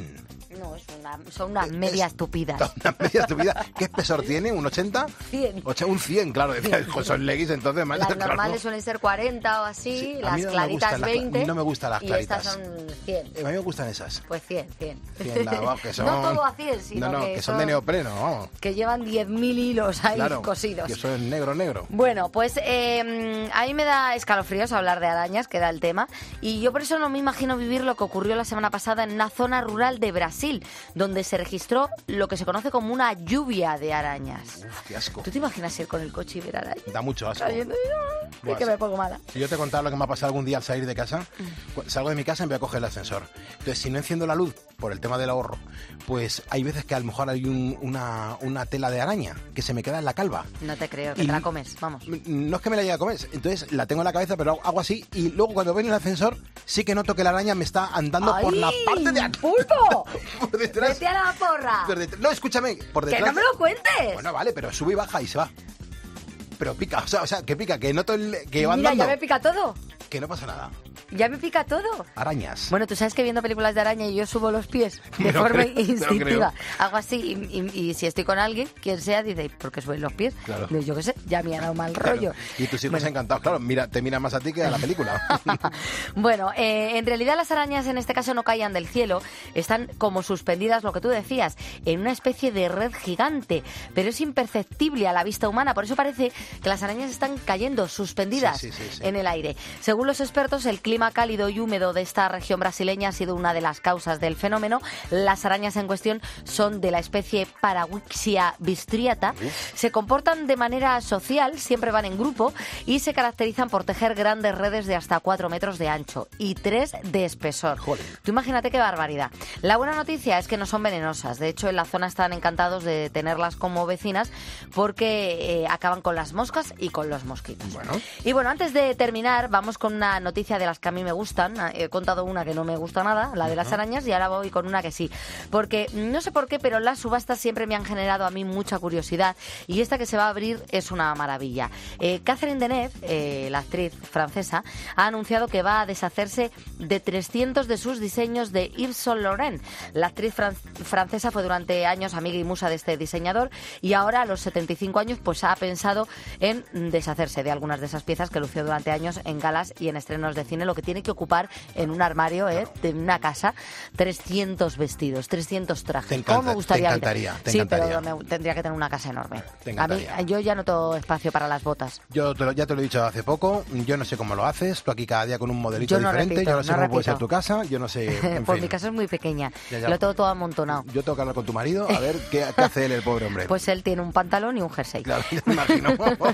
No, es una, son unas medias tupidas. Una media estúpida. ¿Qué espesor tiene? ¿Un ochenta? cien. Ocha- un cien, claro. Decía, "Jo, son leggings, entonces... más- Las claro, normales no". suelen ser cuarenta o así, Sí, a mí las no me claritas gustan las cla- veinte. no me gustan las y estas claritas. son cien. Eh, A mí me gustan esas. Pues cien, cien. cien, nada, vamos, que son... No todo a cien, sino No, no, que, que son de neopreno, vamos. que llevan diez mil hilos ahí Claro, cosidos. que son negro, negro. Bueno, pues eh, a mí me da escalofríos hablar de arañas, que da el tema, y yo por eso no me imagino vivir lo que ocurrió la semana pasada en una zona rural de Brasil, donde se registró lo que se conoce como una lluvia de arañas. Uf, qué asco. ¿Tú te imaginas ir con el coche y ver arañas? Da mucho asco. Cayendo? Ay, Buah, que me pongo mala. Si yo te contaba lo que me ha pasado algún día al salir de casa, cu- salgo de mi casa y me voy a coger el ascensor. Entonces, si no enciendo la luz por el tema del ahorro, pues hay veces que a lo mejor hay un- una, una tela de araña que se me queda en la calva. No te creo, que Y- te la comes, vamos. No es que me la llegue a comer, entonces la tengo en la cabeza, pero hago así y luego cuando voy en el ascensor sí que noto que la araña me está andando por la ¡Ay, parte de atrás. ¡Pulpo! Por detrás. ¡Vete a la porra! Por detrás. No, escúchame, por ¡Que detrás. no me lo cuentes! Bueno, vale, pero sube y baja y se va. Pero pica, o sea, o sea que pica, que noto el, que va Mira, andando. ya me pica todo. Que no pasa nada. Ya me pica todo. Arañas. Bueno, tú sabes que viendo películas de araña yo subo los pies de Me lo forma creo, me lo instintiva. creo. Hago así y, y- y si estoy con alguien, quien sea, dice, ¿por qué suben los pies? Claro. Digo, yo qué sé, ya me ha dado mal Claro. rollo. Y tus hijos encantados, claro, mira, te miran más a ti que a la película. Bueno, eh, en realidad las arañas en este caso no caían del cielo, están como suspendidas, lo que tú decías, en una especie de red gigante, pero es imperceptible a la vista humana, por eso parece que las arañas están cayendo suspendidas Sí, sí, sí, sí. en el aire. Según los expertos, el clima cálido y húmedo de esta región brasileña ha sido una de las causas del fenómeno. Las arañas en cuestión son de la especie Parawixia bistriata, se comportan de manera social, siempre van en grupo y se caracterizan por tejer grandes redes de hasta cuatro metros de ancho y tres de espesor. Joder. Tú imagínate qué barbaridad. La buena noticia es que no son venenosas. De hecho, en la zona están encantados de tenerlas como vecinas porque eh, acaban con las moscas y con los mosquitos. Bueno. Y bueno, antes de terminar, vamos con una noticia de las que a mí me gustan. He contado una que no me gusta nada, la de las arañas, y ahora voy con una que sí. Porque no sé por qué, pero las subastas siempre me han generado a mí mucha curiosidad. Y esta que se va a abrir es una maravilla. Eh, Catherine Deneuve, eh, la actriz francesa, ha anunciado que va a deshacerse de trescientos de sus diseños de Yves Saint Laurent. La actriz fran- francesa fue durante años amiga y musa de este diseñador y ahora a los setenta y cinco años pues ha pensado en deshacerse de algunas de esas piezas que lució durante años en galas y en estrenos de cine, lo que tiene que ocupar en un armario ¿eh? de una casa trescientos vestidos, trescientos trajes. Te encanta- ¿Cómo me gustaría? te encantaría, te sí, encantaría. pero me- tendría que tener una casa enorme. Te A mí, encantaría. yo ya no tengo espacio para las botas. Yo te lo- ya te lo he dicho hace poco, yo no sé cómo lo haces, tú aquí cada día con un modelito Yo no diferente, repito, yo no sé no cómo puede repito. ser tu casa, yo no sé, en Pues fin. mi casa es muy pequeña, Ya, ya. lo tengo todo amontonado. Yo tengo que hablar con tu marido a ver qué, qué hace él, el pobre hombre. Pues él tiene un pantalón y un jersey. Claro, ya me imagino.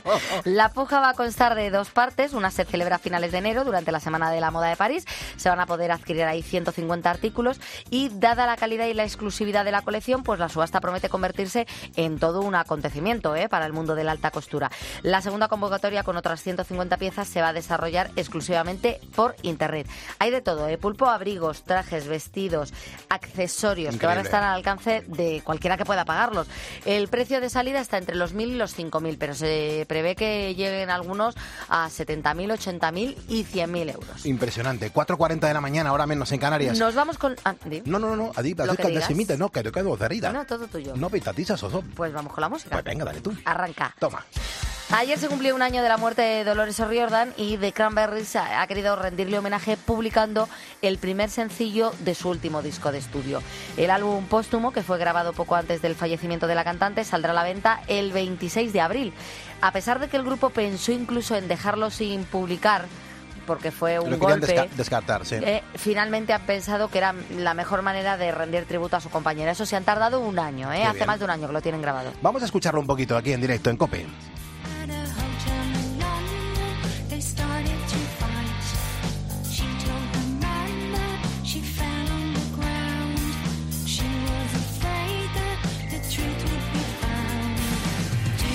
La puja va a constar de dos partes. Una se celebra a finales de enero durante la Semana de la Moda de París. Se van a poder adquirir ahí ciento cincuenta artículos y dada la calidad y la exclusividad de la colección, pues la subasta promete convertirse en todo un acontecimiento ¿eh? para el mundo de la alta costura. La segunda convocatoria con otras ciento cincuenta piezas se va a desarrollar exclusivamente por internet. Hay de todo, ¿eh? Pulpo, abrigos, trajes, vestidos, accesorios que van a Increíble. estar al alcance de cualquiera que pueda pagarlos. El precio de salida está entre los mil y los cinco mil, pero se prevé que lleguen algunos a setenta mil, ochenta mil y cien mil euros. Impresionante. cuatro cuarenta de la mañana, ahora menos en Canarias. Nos vamos con... ah, di. No, no, no, no, Adip, Lo Adip, que que digas. se imite, no, que te quedo de rida. No, todo tuyo. No pitatizas, oso. Pues vamos con la música. Pues venga, dale tú. Arranca. Toma. Ayer se cumplió un año de la muerte de Dolores O'Riordan y The Cranberries ha ha querido rendirle homenaje publicando el primer sencillo de su último disco de estudio. El álbum póstumo, que fue grabado poco antes del fallecimiento de la cantante, saldrá a la venta el veintiséis de abril. A pesar de que el grupo pensó incluso en dejarlo sin publicar, porque fue un Lo querían golpe... desca- descartar, sí. Eh, finalmente han pensado que era la mejor manera de rendir tributo a su compañera. Eso se han tardado un año, ¿eh? Qué Hace bien. más de un año que lo tienen grabado. Vamos a escucharlo un poquito aquí en directo, en COPE. At a hotel in London, they started to fight. She told her man that she fell on the ground. She was afraid that the truth would be found. Do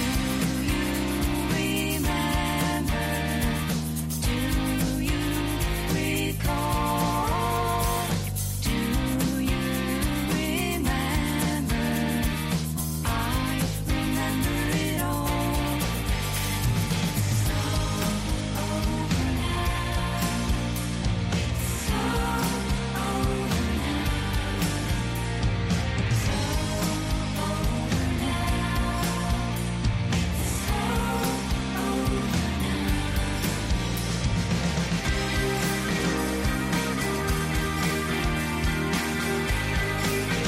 you remember? Do you recall? Do you remember? I remember it all.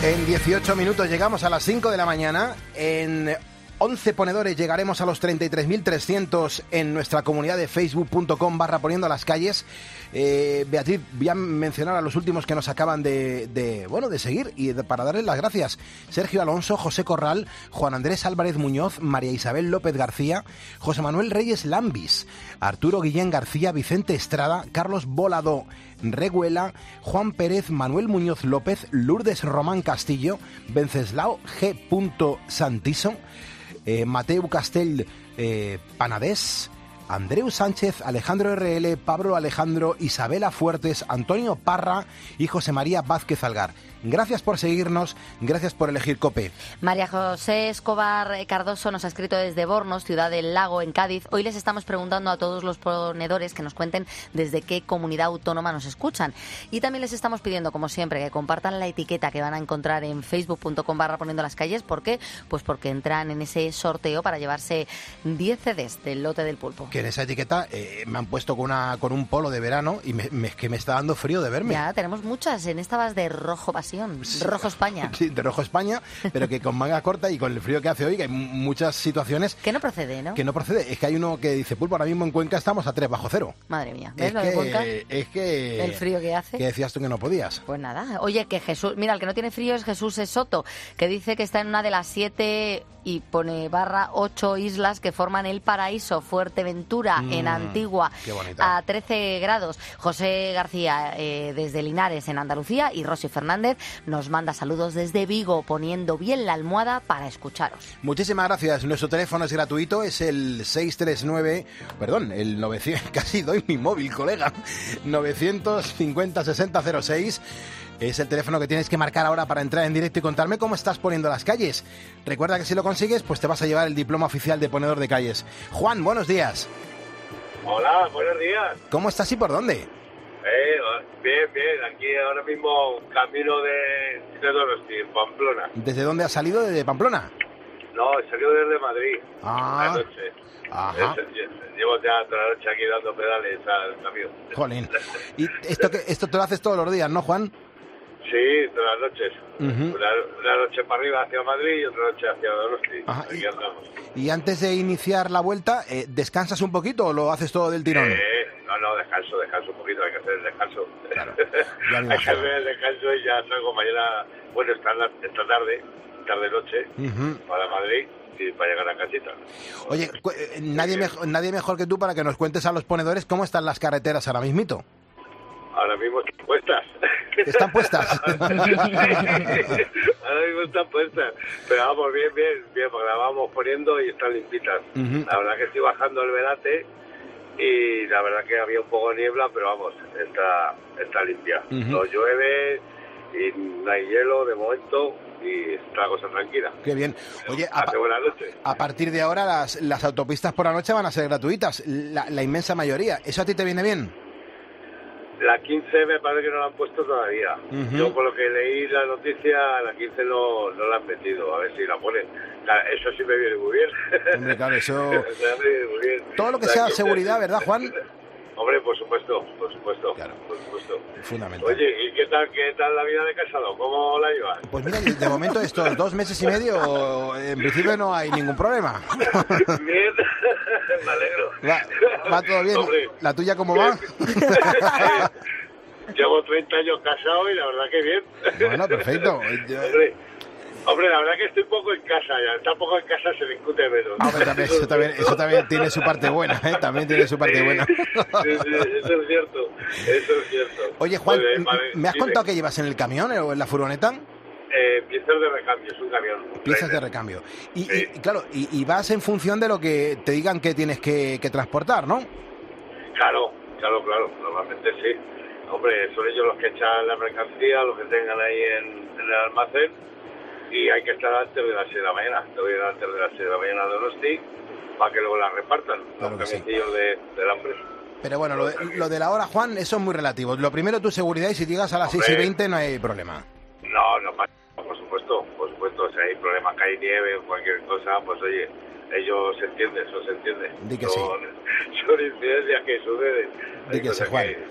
En dieciocho minutos llegamos a las cinco de la mañana. En once ponedores llegaremos a los treinta y tres mil trescientos en nuestra comunidad de facebook punto com barra poniendo las calles. Eh, Beatriz, voy a mencionar a los últimos que nos acaban de, de bueno, de seguir y de, para darles las gracias. Sergio Alonso, José Corral, Juan Andrés Álvarez Muñoz, María Isabel López García, José Manuel Reyes Lambis, Arturo Guillén García, Vicente Estrada, Carlos Volado Reguela, Juan Pérez, Manuel Muñoz López, Lourdes Román Castillo, Venceslao G. Santiso, eh, Mateu Castell eh, Panadés, Andreu Sánchez, Alejandro R L, Pablo Alejandro, Isabela Fuertes, Antonio Parra y José María Vázquez Algar. Gracias por seguirnos, gracias por elegir COPE. María José Escobar Cardoso nos ha escrito desde Bornos, ciudad del Lago, en Cádiz. Hoy les estamos preguntando a todos los ponedores que nos cuenten desde qué comunidad autónoma nos escuchan. Y también les estamos pidiendo, como siempre, que compartan la etiqueta que van a encontrar en facebook punto com barra poniendo las calles. ¿Por qué? Pues porque entran en ese sorteo para llevarse diez C Ds del lote del pulpo. Que en esa etiqueta eh, me han puesto con, una, con un polo de verano y me, me, que me está dando frío de verme. Ya, tenemos muchas. En esta vas de rojo pasión. Sí. Rojo España. Sí, de rojo España, pero que con manga corta y con el frío que hace hoy, que hay muchas situaciones... Que no procede, ¿no? Que no procede. Es que hay uno que dice, pulpo, ahora mismo en Cuenca estamos a tres bajo cero. Madre mía. ¿Ves es lo que, de Cuenca? Es que... El frío que hace. Que decías tú que no podías. Pues nada. Oye, que Jesús... Mira, el que no tiene frío es Jesús Soto, que dice que está en una de las siete... y pone barra ocho islas que forman el paraíso, Fuerteventura, mm, en Antigua, a trece grados. José García eh, desde Linares, en Andalucía, y Rosy Fernández nos manda saludos desde Vigo, poniendo bien la almohada para escucharos. Muchísimas gracias. Nuestro teléfono es gratuito, es el seis tres nueve, perdón, el novecientos, casi doy mi móvil, colega, novecientos cincuenta sesenta cero seis. Es el teléfono que tienes que marcar ahora para entrar en directo y contarme cómo estás poniendo las calles. Recuerda que si lo consigues, pues te vas a llevar el diploma oficial de ponedor de calles. Juan, buenos días. Hola, buenos días. ¿Cómo estás y por dónde? Eh, bien, bien. Aquí ahora mismo camino de, de Donosti, en Pamplona. ¿Desde dónde has salido? ¿Desde Pamplona? No, he salido desde Madrid. Ah. La noche. Ajá. Llevo ya toda la noche aquí dando pedales al camión. Jolín. ¿Y esto, que, esto te lo haces todos los días, no, Juan? Sí, todas las noches. Uh-huh. una, una noche para arriba hacia Madrid y otra noche hacia Donosti. Ajá. Aquí andamos. Y antes de iniciar la vuelta, eh, ¿descansas un poquito o lo haces todo del tirón? Eh, no, no, descanso, descanso un poquito, hay que hacer el descanso. Claro. Hay que hacer el descanso y ya salgo mañana, bueno, esta, esta tarde, tarde-noche, uh-huh. para Madrid y para llegar a casita. Oye, cu- eh, nadie, mejor, nadie mejor que tú para que nos cuentes a los ponedores cómo están las carreteras ahora mismito. Ahora mismo están puestas. ¿Están puestas? Ahora mismo están puestas. Pero vamos, bien, bien, bien, porque las vamos poniendo y están limpitas. Uh-huh. La verdad que estoy bajando el Verate y la verdad que había un poco de niebla, pero vamos, está, está limpia. Uh-huh. No llueve y no hay hielo de momento y está la cosa tranquila. Qué bien. Oye, a, Hace buena noche. a partir de ahora las, las autopistas por la noche van a ser gratuitas, la, la inmensa mayoría. ¿Eso a ti te viene bien? La quince me parece que no la han puesto todavía. Uh-huh. Yo por lo que leí la noticia, la quince no, no la han metido. A ver si la ponen. Eso sí me viene muy bien. Hombre, claro, eso... eso me viene muy bien. Todo lo que sea seguridad, ¿verdad, Juan? Hombre, por supuesto, por supuesto, claro. por supuesto. Fundamental. Oye, ¿y qué tal, qué tal la vida de casado? ¿Cómo la llevas? Pues mira, de momento estos dos meses y medio, en principio no hay ningún problema. Bien, me alegro. Va, va todo bien. Hombre, ¿la tuya cómo va? Llevo treinta años casado y la verdad que bien. Bueno, perfecto. Yo... Hombre, hombre, la verdad que estoy poco en casa ya. Está poco en casa, se discute menos. Ah, hombre, también, eso, también, eso también tiene su parte buena, ¿eh? También tiene su parte sí, buena. Sí, sí, eso es cierto. Eso es cierto. Oye, Juan, bien, vale, ¿me has dime. contado que llevas en el camión o en la furgoneta? Eh, piezas de recambio, es un camión. Un piezas trailer. de recambio. Y, sí. y claro, y, y vas en función de lo que te digan que tienes que, que transportar, ¿no? Claro, claro, claro. Normalmente sí. Hombre, son ellos los que echan la mercancía, los que tengan ahí en, en el almacén, y hay que estar antes de las seis de la mañana. Tengo que ir antes de las seis de la mañana de Donosti para que luego la repartan, claro los sí. camioncillos de, de la empresa. Pero bueno, lo de, lo de la hora, Juan, eso es muy relativo. Lo primero, tu seguridad, y si llegas a las Hombre, seis y veinte no hay problema. No, no pasa, por supuesto, por supuesto. Si hay problema, cae nieve o cualquier cosa, pues oye, ellos se entienden, eso se entiende. Di que son, sí. Son incidencias que suceden. Di que sí, Juan. Que...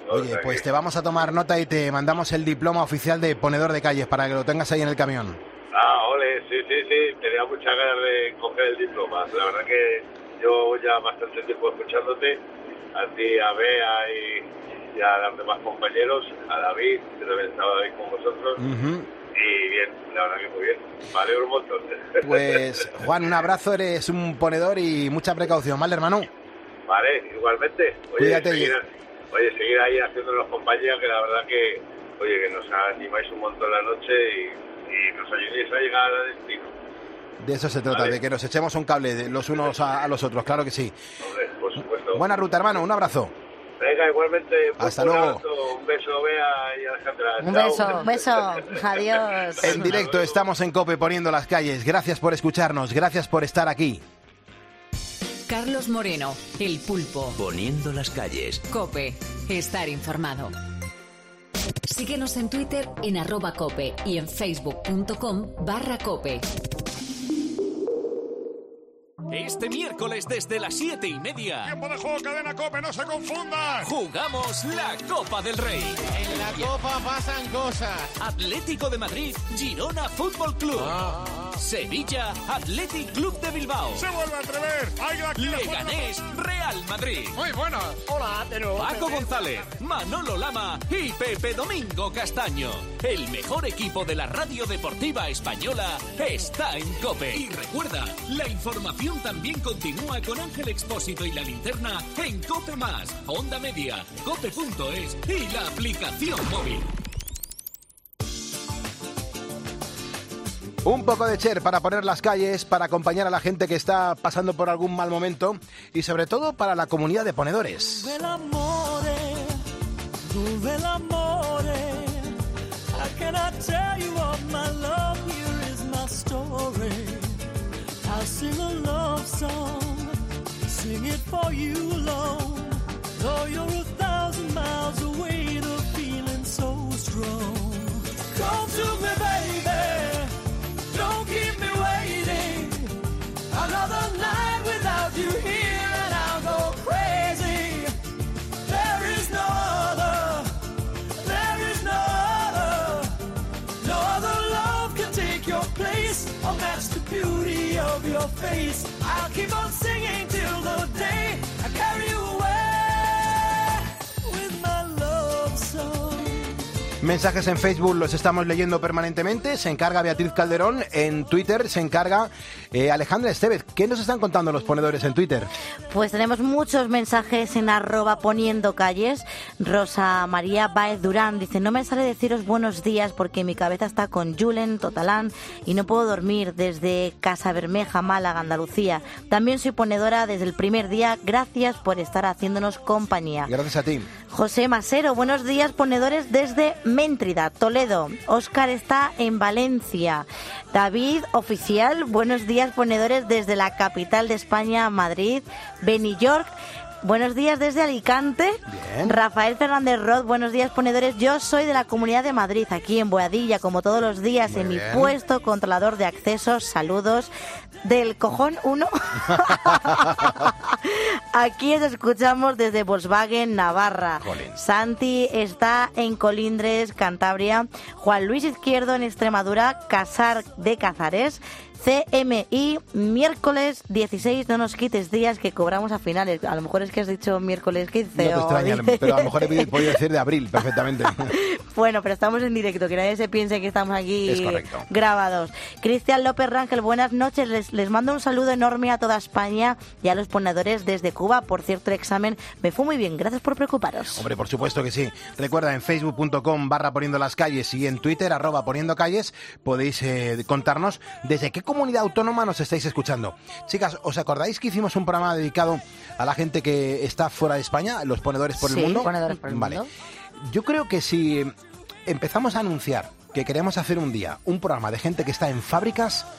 Oye, pues te vamos a tomar nota y te mandamos el diploma oficial de ponedor de calles para que lo tengas ahí en el camión. Ah, ole, sí, sí, sí, tenía muchas ganas de coger el diploma. La verdad que yo ya bastante tiempo escuchándote, a ti, a Bea y, y a los demás compañeros, a David, que también estaba ahí con vosotros. Uh-huh. Y bien, la verdad que muy bien. Me alegro un montón. Pues, Juan, un abrazo, eres un ponedor y mucha precaución, ¿vale, hermano? Vale, igualmente. Oye, Cuídate. Seguir, oye, seguir ahí haciéndonos compañía, que la verdad que, oye, que nos animáis un montón la noche y, y nos ayudéis a llegar al destino. De eso se trata, Vale. de que nos echemos un cable de los unos a, a los otros, claro que sí. Hombre, por supuesto. Buena ruta, hermano, un abrazo. Venga, igualmente. Hasta un luego. abrazo, un beso, Bea y Alejandra. Un Chao. beso. Un beso. Adiós. En directo estamos en COPE poniendo las calles. Gracias por escucharnos, gracias por estar aquí. Carlos Moreno, El Pulpo. Poniendo las calles. COPE. Estar informado. Síguenos en Twitter en arroba cope y en facebook.com barra cope. Este miércoles desde las siete y media. Tiempo de juego, cadena COPE, no se confundan. Jugamos la Copa del Rey. En la Copa pasan cosas. Atlético de Madrid, Girona Fútbol Club. Ah. Sevilla, Athletic Club de Bilbao. Se vuelve a atrever. Hay la Leganés, Real Madrid. Muy buenas. Hola, de nuevo. Paco González, Manolo Lama y Pepe Domingo Castaño. El mejor equipo de la radio deportiva española está en COPE. Y recuerda, la información también continúa con Ángel Expósito y la linterna en COPE Más, Onda Media, cope punto es y la aplicación móvil. Un poco de Cher para poner las calles, para acompañar a la gente que está pasando por algún mal momento y sobre todo para la comunidad de ponedores. Dove l'amore, dove l'amore. How can I tell you of my love? Here is my story. I'll sing a love song, sing it for you alone. Though you're a thousand miles away, the feeling's so strong. Come to me, baby. Don't keep me waiting. Another night without you here and I'll go crazy. There is no other, there is no other. No other love can take your place or match the beauty of your face. I'll keep on singing till the day I carry you away with my love song. Mensajes en Facebook los estamos leyendo permanentemente. Se encarga Beatriz Calderón. En Twitter se encarga eh, Alejandra Estevez. ¿Qué nos están contando los ponedores en Twitter? Pues tenemos muchos mensajes en arroba poniendo calles. Rosa María Baez Durán dice: no me sale deciros buenos días porque mi cabeza está con Julen, Totalán y no puedo dormir desde Casa Bermeja, Málaga, Andalucía. También soy ponedora desde el primer día. Gracias por estar haciéndonos compañía. Gracias a ti. José Masero, buenos días ponedores desde Méntrida, Toledo. Óscar está en Valencia. David Oficial, buenos días ponedores desde la capital de España, Madrid. Beni York, buenos días desde Alicante. Bien. Rafael Fernández Roth, buenos días ponedores. Yo soy de la Comunidad de Madrid, aquí en Boadilla, como todos los días, Muy en bien. mi puesto controlador de accesos. Saludos del cojón uno. Aquí os escuchamos desde Volkswagen, Navarra. Jolín. Santi está en Colindres, Cantabria. Juan Luis Izquierdo en Extremadura, Casar de Cazares. C M I, miércoles dieciséis, no nos quites días que cobramos a finales. A lo mejor es que has dicho miércoles quince. No te o extraña, dice- pero a lo mejor he podido decir de abril perfectamente. Bueno, pero estamos en directo, que nadie se piense que estamos aquí Es correcto. grabados. Cristian López Rangel, buenas noches. Les, les mando un saludo enorme a toda España y a los ponedores desde Cuba. Por cierto, el examen me fue muy bien. Gracias por preocuparos. Hombre, por supuesto que sí. Recuerda, en facebook.com barra poniendo las calles y en Twitter arroba poniendo calles podéis eh, contarnos desde qué comunidad autónoma nos estáis escuchando. Chicas, ¿os acordáis que hicimos un programa dedicado a la gente que está fuera de España, los ponedores por Sí, el mundo? ponedores por el Vale. mundo. Yo creo que si empezamos a anunciar que queremos hacer un día un programa de gente que está en fábricas,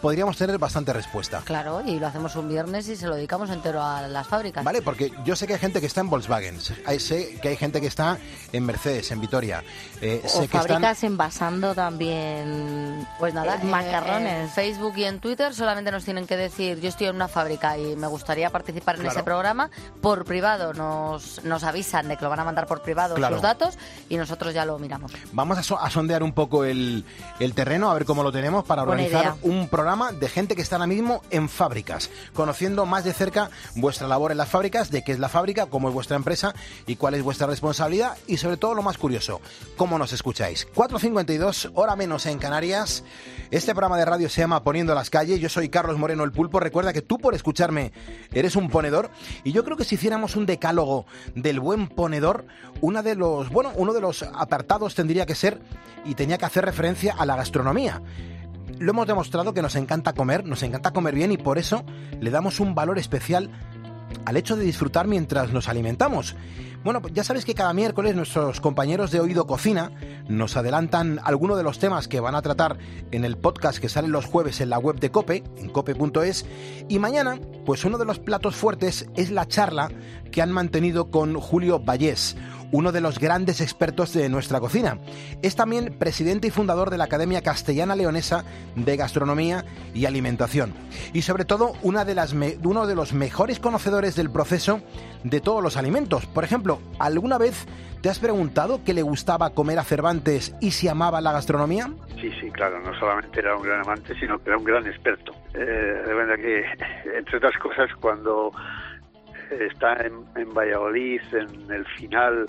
podríamos tener bastante respuesta. Claro, y lo hacemos un viernes y se lo dedicamos entero a las fábricas. Vale, porque yo sé que hay gente que está en Volkswagen, hay- sé que hay gente que está en Mercedes, en Vitoria. Eh, O sé que fábricas están... envasando también Pues nada, eh, en- macarrones. En Facebook y en Twitter solamente nos tienen que decir, yo estoy en una fábrica y me gustaría participar en Claro. ese programa. Por privado nos, nos avisan de que lo van a mandar por privado Claro. sus datos y nosotros ya lo miramos. Vamos a, so- a sondear un poco el, el terreno, a ver cómo lo tenemos para Buena organizar idea. un programa de gente que está ahora mismo en fábricas, conociendo más de cerca vuestra labor en las fábricas, de qué es la fábrica, cómo es vuestra empresa y cuál es vuestra responsabilidad y sobre todo lo más curioso, cómo nos escucháis. cuatro cincuenta y dos, hora menos en Canarias. Este programa de radio se llama Poniendo las calles. Yo soy Carlos Moreno el Pulpo. Recuerda que tú por escucharme eres un ponedor y yo creo que si hiciéramos un decálogo del buen ponedor, una de los, bueno, uno de los apartados tendría que ser y tenía que hacer referencia a la gastronomía. Lo hemos demostrado que nos encanta comer, nos encanta comer bien y por eso le damos un valor especial al hecho de disfrutar mientras nos alimentamos. Bueno, ya sabes que cada miércoles nuestros compañeros de Oído Cocina nos adelantan algunos de los temas que van a tratar en el podcast que sale los jueves en la web de COPE, en cope punto es, y mañana, pues uno de los platos fuertes es la charla que han mantenido con Julio Vallés, uno de los grandes expertos de nuestra cocina. Es también presidente y fundador de la Academia Castellana Leonesa de Gastronomía y Alimentación. Y sobre todo, una de las me- uno de los mejores conocedores del proceso de todos los alimentos. Por ejemplo, ¿alguna vez te has preguntado qué le gustaba comer a Cervantes y si amaba la gastronomía? Sí, sí, claro, no solamente era un gran amante, sino que era un gran experto. Eh, de verdad que, entre otras cosas, cuando está en, en Valladolid, en el final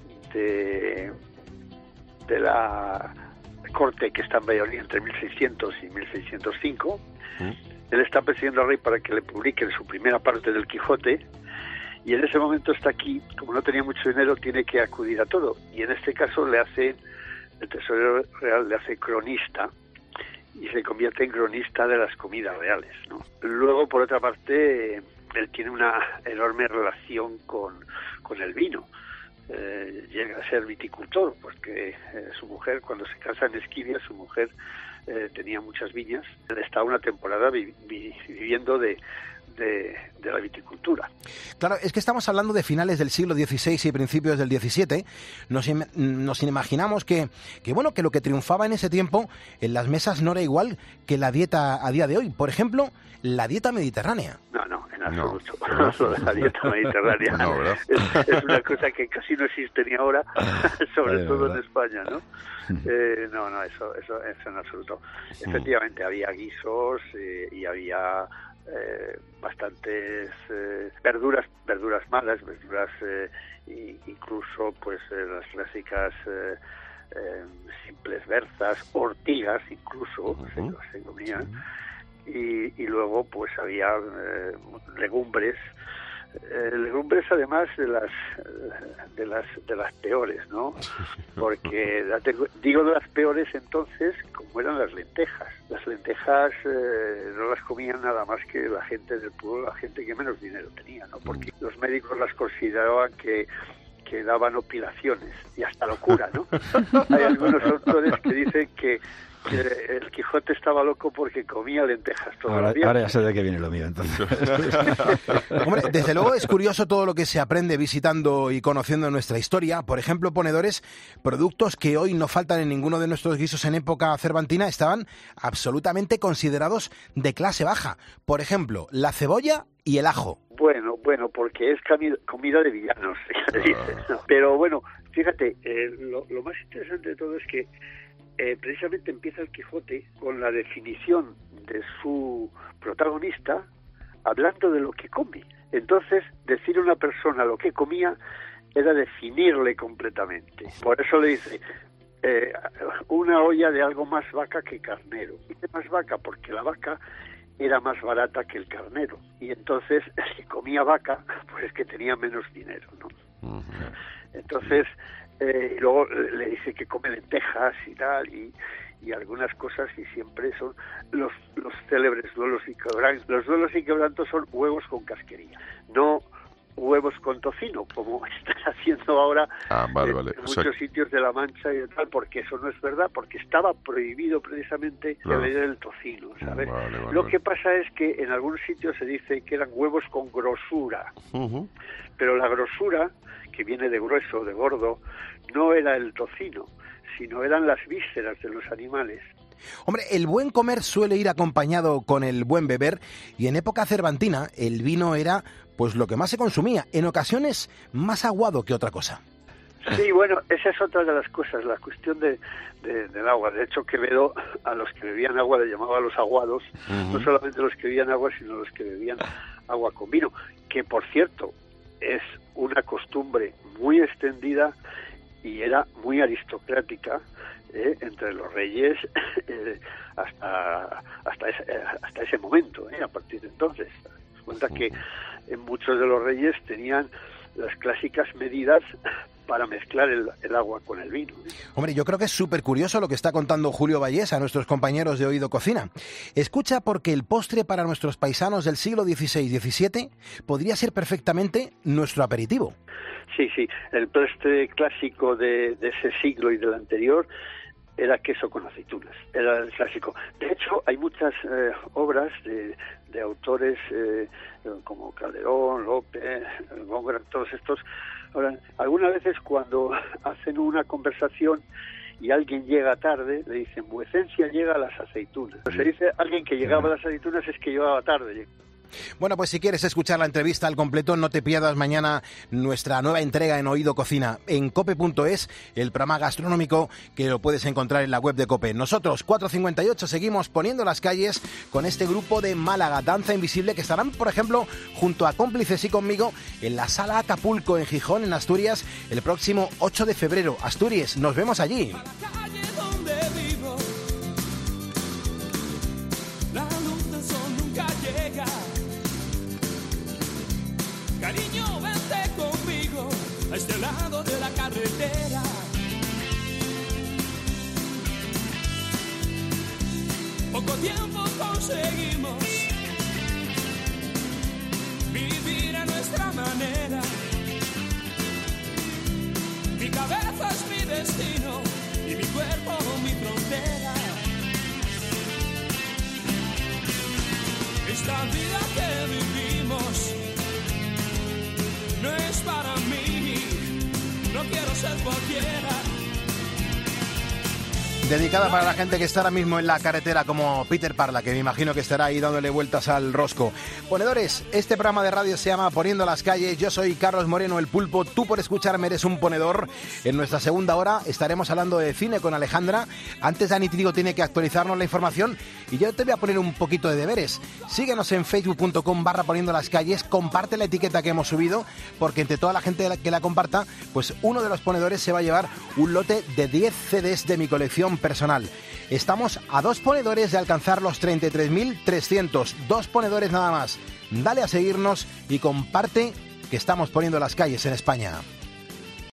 de, de la corte que está en Valladolid entre mil seiscientos y mil seiscientos cinco, él está persiguiendo al rey para que le publiquen su primera parte del Quijote, y en ese momento está aquí, como no tenía mucho dinero, tiene que acudir a todo, y en este caso le hace, el tesorero real le hace cronista, y se convierte en cronista de las comidas reales, ¿no? Luego, por otra parte, él tiene una enorme relación con, con el vino. Eh, llega a ser viticultor, porque eh, su mujer, cuando se casa en Esquivia, su mujer eh, tenía muchas viñas. Él está una temporada vi, vi, viviendo de, de, de la viticultura. Claro, es que estamos hablando de finales del siglo dieciséis y principios del diecisiete. Nos, im- nos imaginamos que, que, bueno, que lo que triunfaba en ese tiempo en las mesas no era igual que la dieta a día de hoy. Por ejemplo, la dieta mediterránea. No, no, en absoluto. No, la dieta mediterránea No, ¿verdad? es, es una cosa que casi no existe ni ahora, sobre Vaya, todo ¿verdad? en España, ¿no? Eh, no, no, eso, eso, eso en absoluto. Efectivamente, había guisos eh, y había eh, bastantes eh, verduras, verduras malas, verduras eh, y incluso pues eh, las clásicas eh, eh, simples berzas, ortigas incluso, se, se comían. Y, y luego pues había eh, legumbres eh, legumbres además de las de las de las peores, ¿no? Porque date cu- digo de las peores entonces como eran las lentejas. Las lentejas eh, no las comían nada más que la gente del pueblo, la gente que menos dinero tenía, ¿no? Porque los médicos las consideraban que que daban opilaciones y hasta locura, ¿no? Hay algunos autores que dicen que, que el Quijote estaba loco porque comía lentejas todos Ahora, los días. ahora ya sé de qué viene lo mío, entonces. Hombre, desde luego es curioso todo lo que se aprende visitando y conociendo nuestra historia. Por ejemplo, ponedores, productos que hoy no faltan en ninguno de nuestros guisos en época cervantina estaban absolutamente considerados de clase baja. Por ejemplo, la cebolla y el ajo. Bueno, bueno, porque es cami- comida de villanos, se dice, ¿no? Pero bueno, fíjate, eh, lo, lo más interesante de todo es que eh, precisamente empieza el Quijote con la definición de su protagonista hablando de lo que come. Entonces, decir a una persona lo que comía era definirle completamente. Por eso le dice, eh, una olla de algo más vaca que carnero. Dice más vaca porque la vaca era más barata que el carnero, y entonces el que comía vaca pues es que tenía menos dinero, ¿no? Entonces eh, y luego le dice que come lentejas y tal, y, y algunas cosas, y siempre son los los célebres duelos y quebrantos. Los duelos y quebrantos son huevos con casquería, no huevos con tocino, como están haciendo ahora ah, vale, en, vale. en O muchos sea, sitios de La Mancha y tal, porque eso no es verdad, porque estaba prohibido precisamente Claro. el el tocino, ¿sabes? Vale, vale, Lo vale. que pasa es que en algunos sitios se dice que eran huevos con grosura, Ujú. pero la grosura, que viene de grueso, de gordo, no era el tocino, sino eran las vísceras de los animales. Hombre, el buen comer suele ir acompañado con el buen beber y en época cervantina el vino era pues lo que más se consumía, en ocasiones más aguado que otra cosa. Sí, bueno, esa es otra de las cosas, la cuestión de, de- del agua. De hecho, Quevedo a los que bebían agua le llamaba los aguados, Ujú. no solamente los que bebían agua, sino los que bebían agua con vino, que por cierto es una costumbre muy extendida y era muy aristocrática eh, entre los reyes eh, hasta hasta ese, eh, hasta ese momento, eh, a partir de entonces. Te das cuenta que en muchos de los reyes tenían las clásicas medidas para mezclar el, el agua con el vino. Hombre, yo creo que es súper curioso lo que está contando Julio Vallés a nuestros compañeros de Oído Cocina. Escucha, porque el postre para nuestros paisanos del siglo dieciséis diecisiete podría ser perfectamente nuestro aperitivo. Sí, sí, el postre clásico de, de ese siglo y del anterior era queso con aceitunas, era el clásico. De hecho, hay muchas eh, obras de, de autores eh, como Calderón, López, Góngora, todos estos. Ahora, algunas veces cuando hacen una conversación y alguien llega tarde, le dicen, vuecencia llega a las aceitunas. Se dice, alguien que llegaba a las aceitunas es que llegaba tarde. Bueno, pues si quieres escuchar la entrevista al completo, no te pierdas mañana nuestra nueva entrega en Oído Cocina en cope punto es, el programa gastronómico que lo puedes encontrar en la web de COPE. Nosotros, cuatro cincuenta y ocho, seguimos poniendo las calles con este grupo de Málaga, Danza Invisible, que estarán, por ejemplo, junto a Cómplices y conmigo en la Sala Acapulco en Gijón, en Asturias, el próximo ocho de febrero. Asturias, nos vemos allí. Donde vivo, la luz del sol nunca llega. Cariño, vente conmigo a este lado de la carretera. Poco tiempo conseguimos vivir a nuestra manera. Mi cabeza es mi destino y mi cuerpo mi frontera. Esta vida que vivimos no es para mí, no quiero ser cualquiera. Dedicada para la gente que está ahora mismo en la carretera, como Peter Parla, que me imagino que estará ahí dándole vueltas al rosco. Ponedores, este programa de radio se llama Poniendo las Calles. Yo soy Carlos Moreno, el Pulpo. Tú, por escucharme, eres un ponedor. En nuestra segunda hora estaremos hablando de cine con Alejandra. Antes, Dani Trigo tiene que actualizarnos la información y yo te voy a poner un poquito de deberes. Síguenos en facebook punto com barra Poniendo las Calles. Comparte la etiqueta que hemos subido, porque entre toda la gente que la comparta, pues uno de los ponedores se va a llevar un lote de diez ce des de mi colección personal. Estamos a dos ponedores de alcanzar los treinta y tres mil trescientos. Dos ponedores nada más. Dale a seguirnos y comparte, que estamos poniendo las calles en España.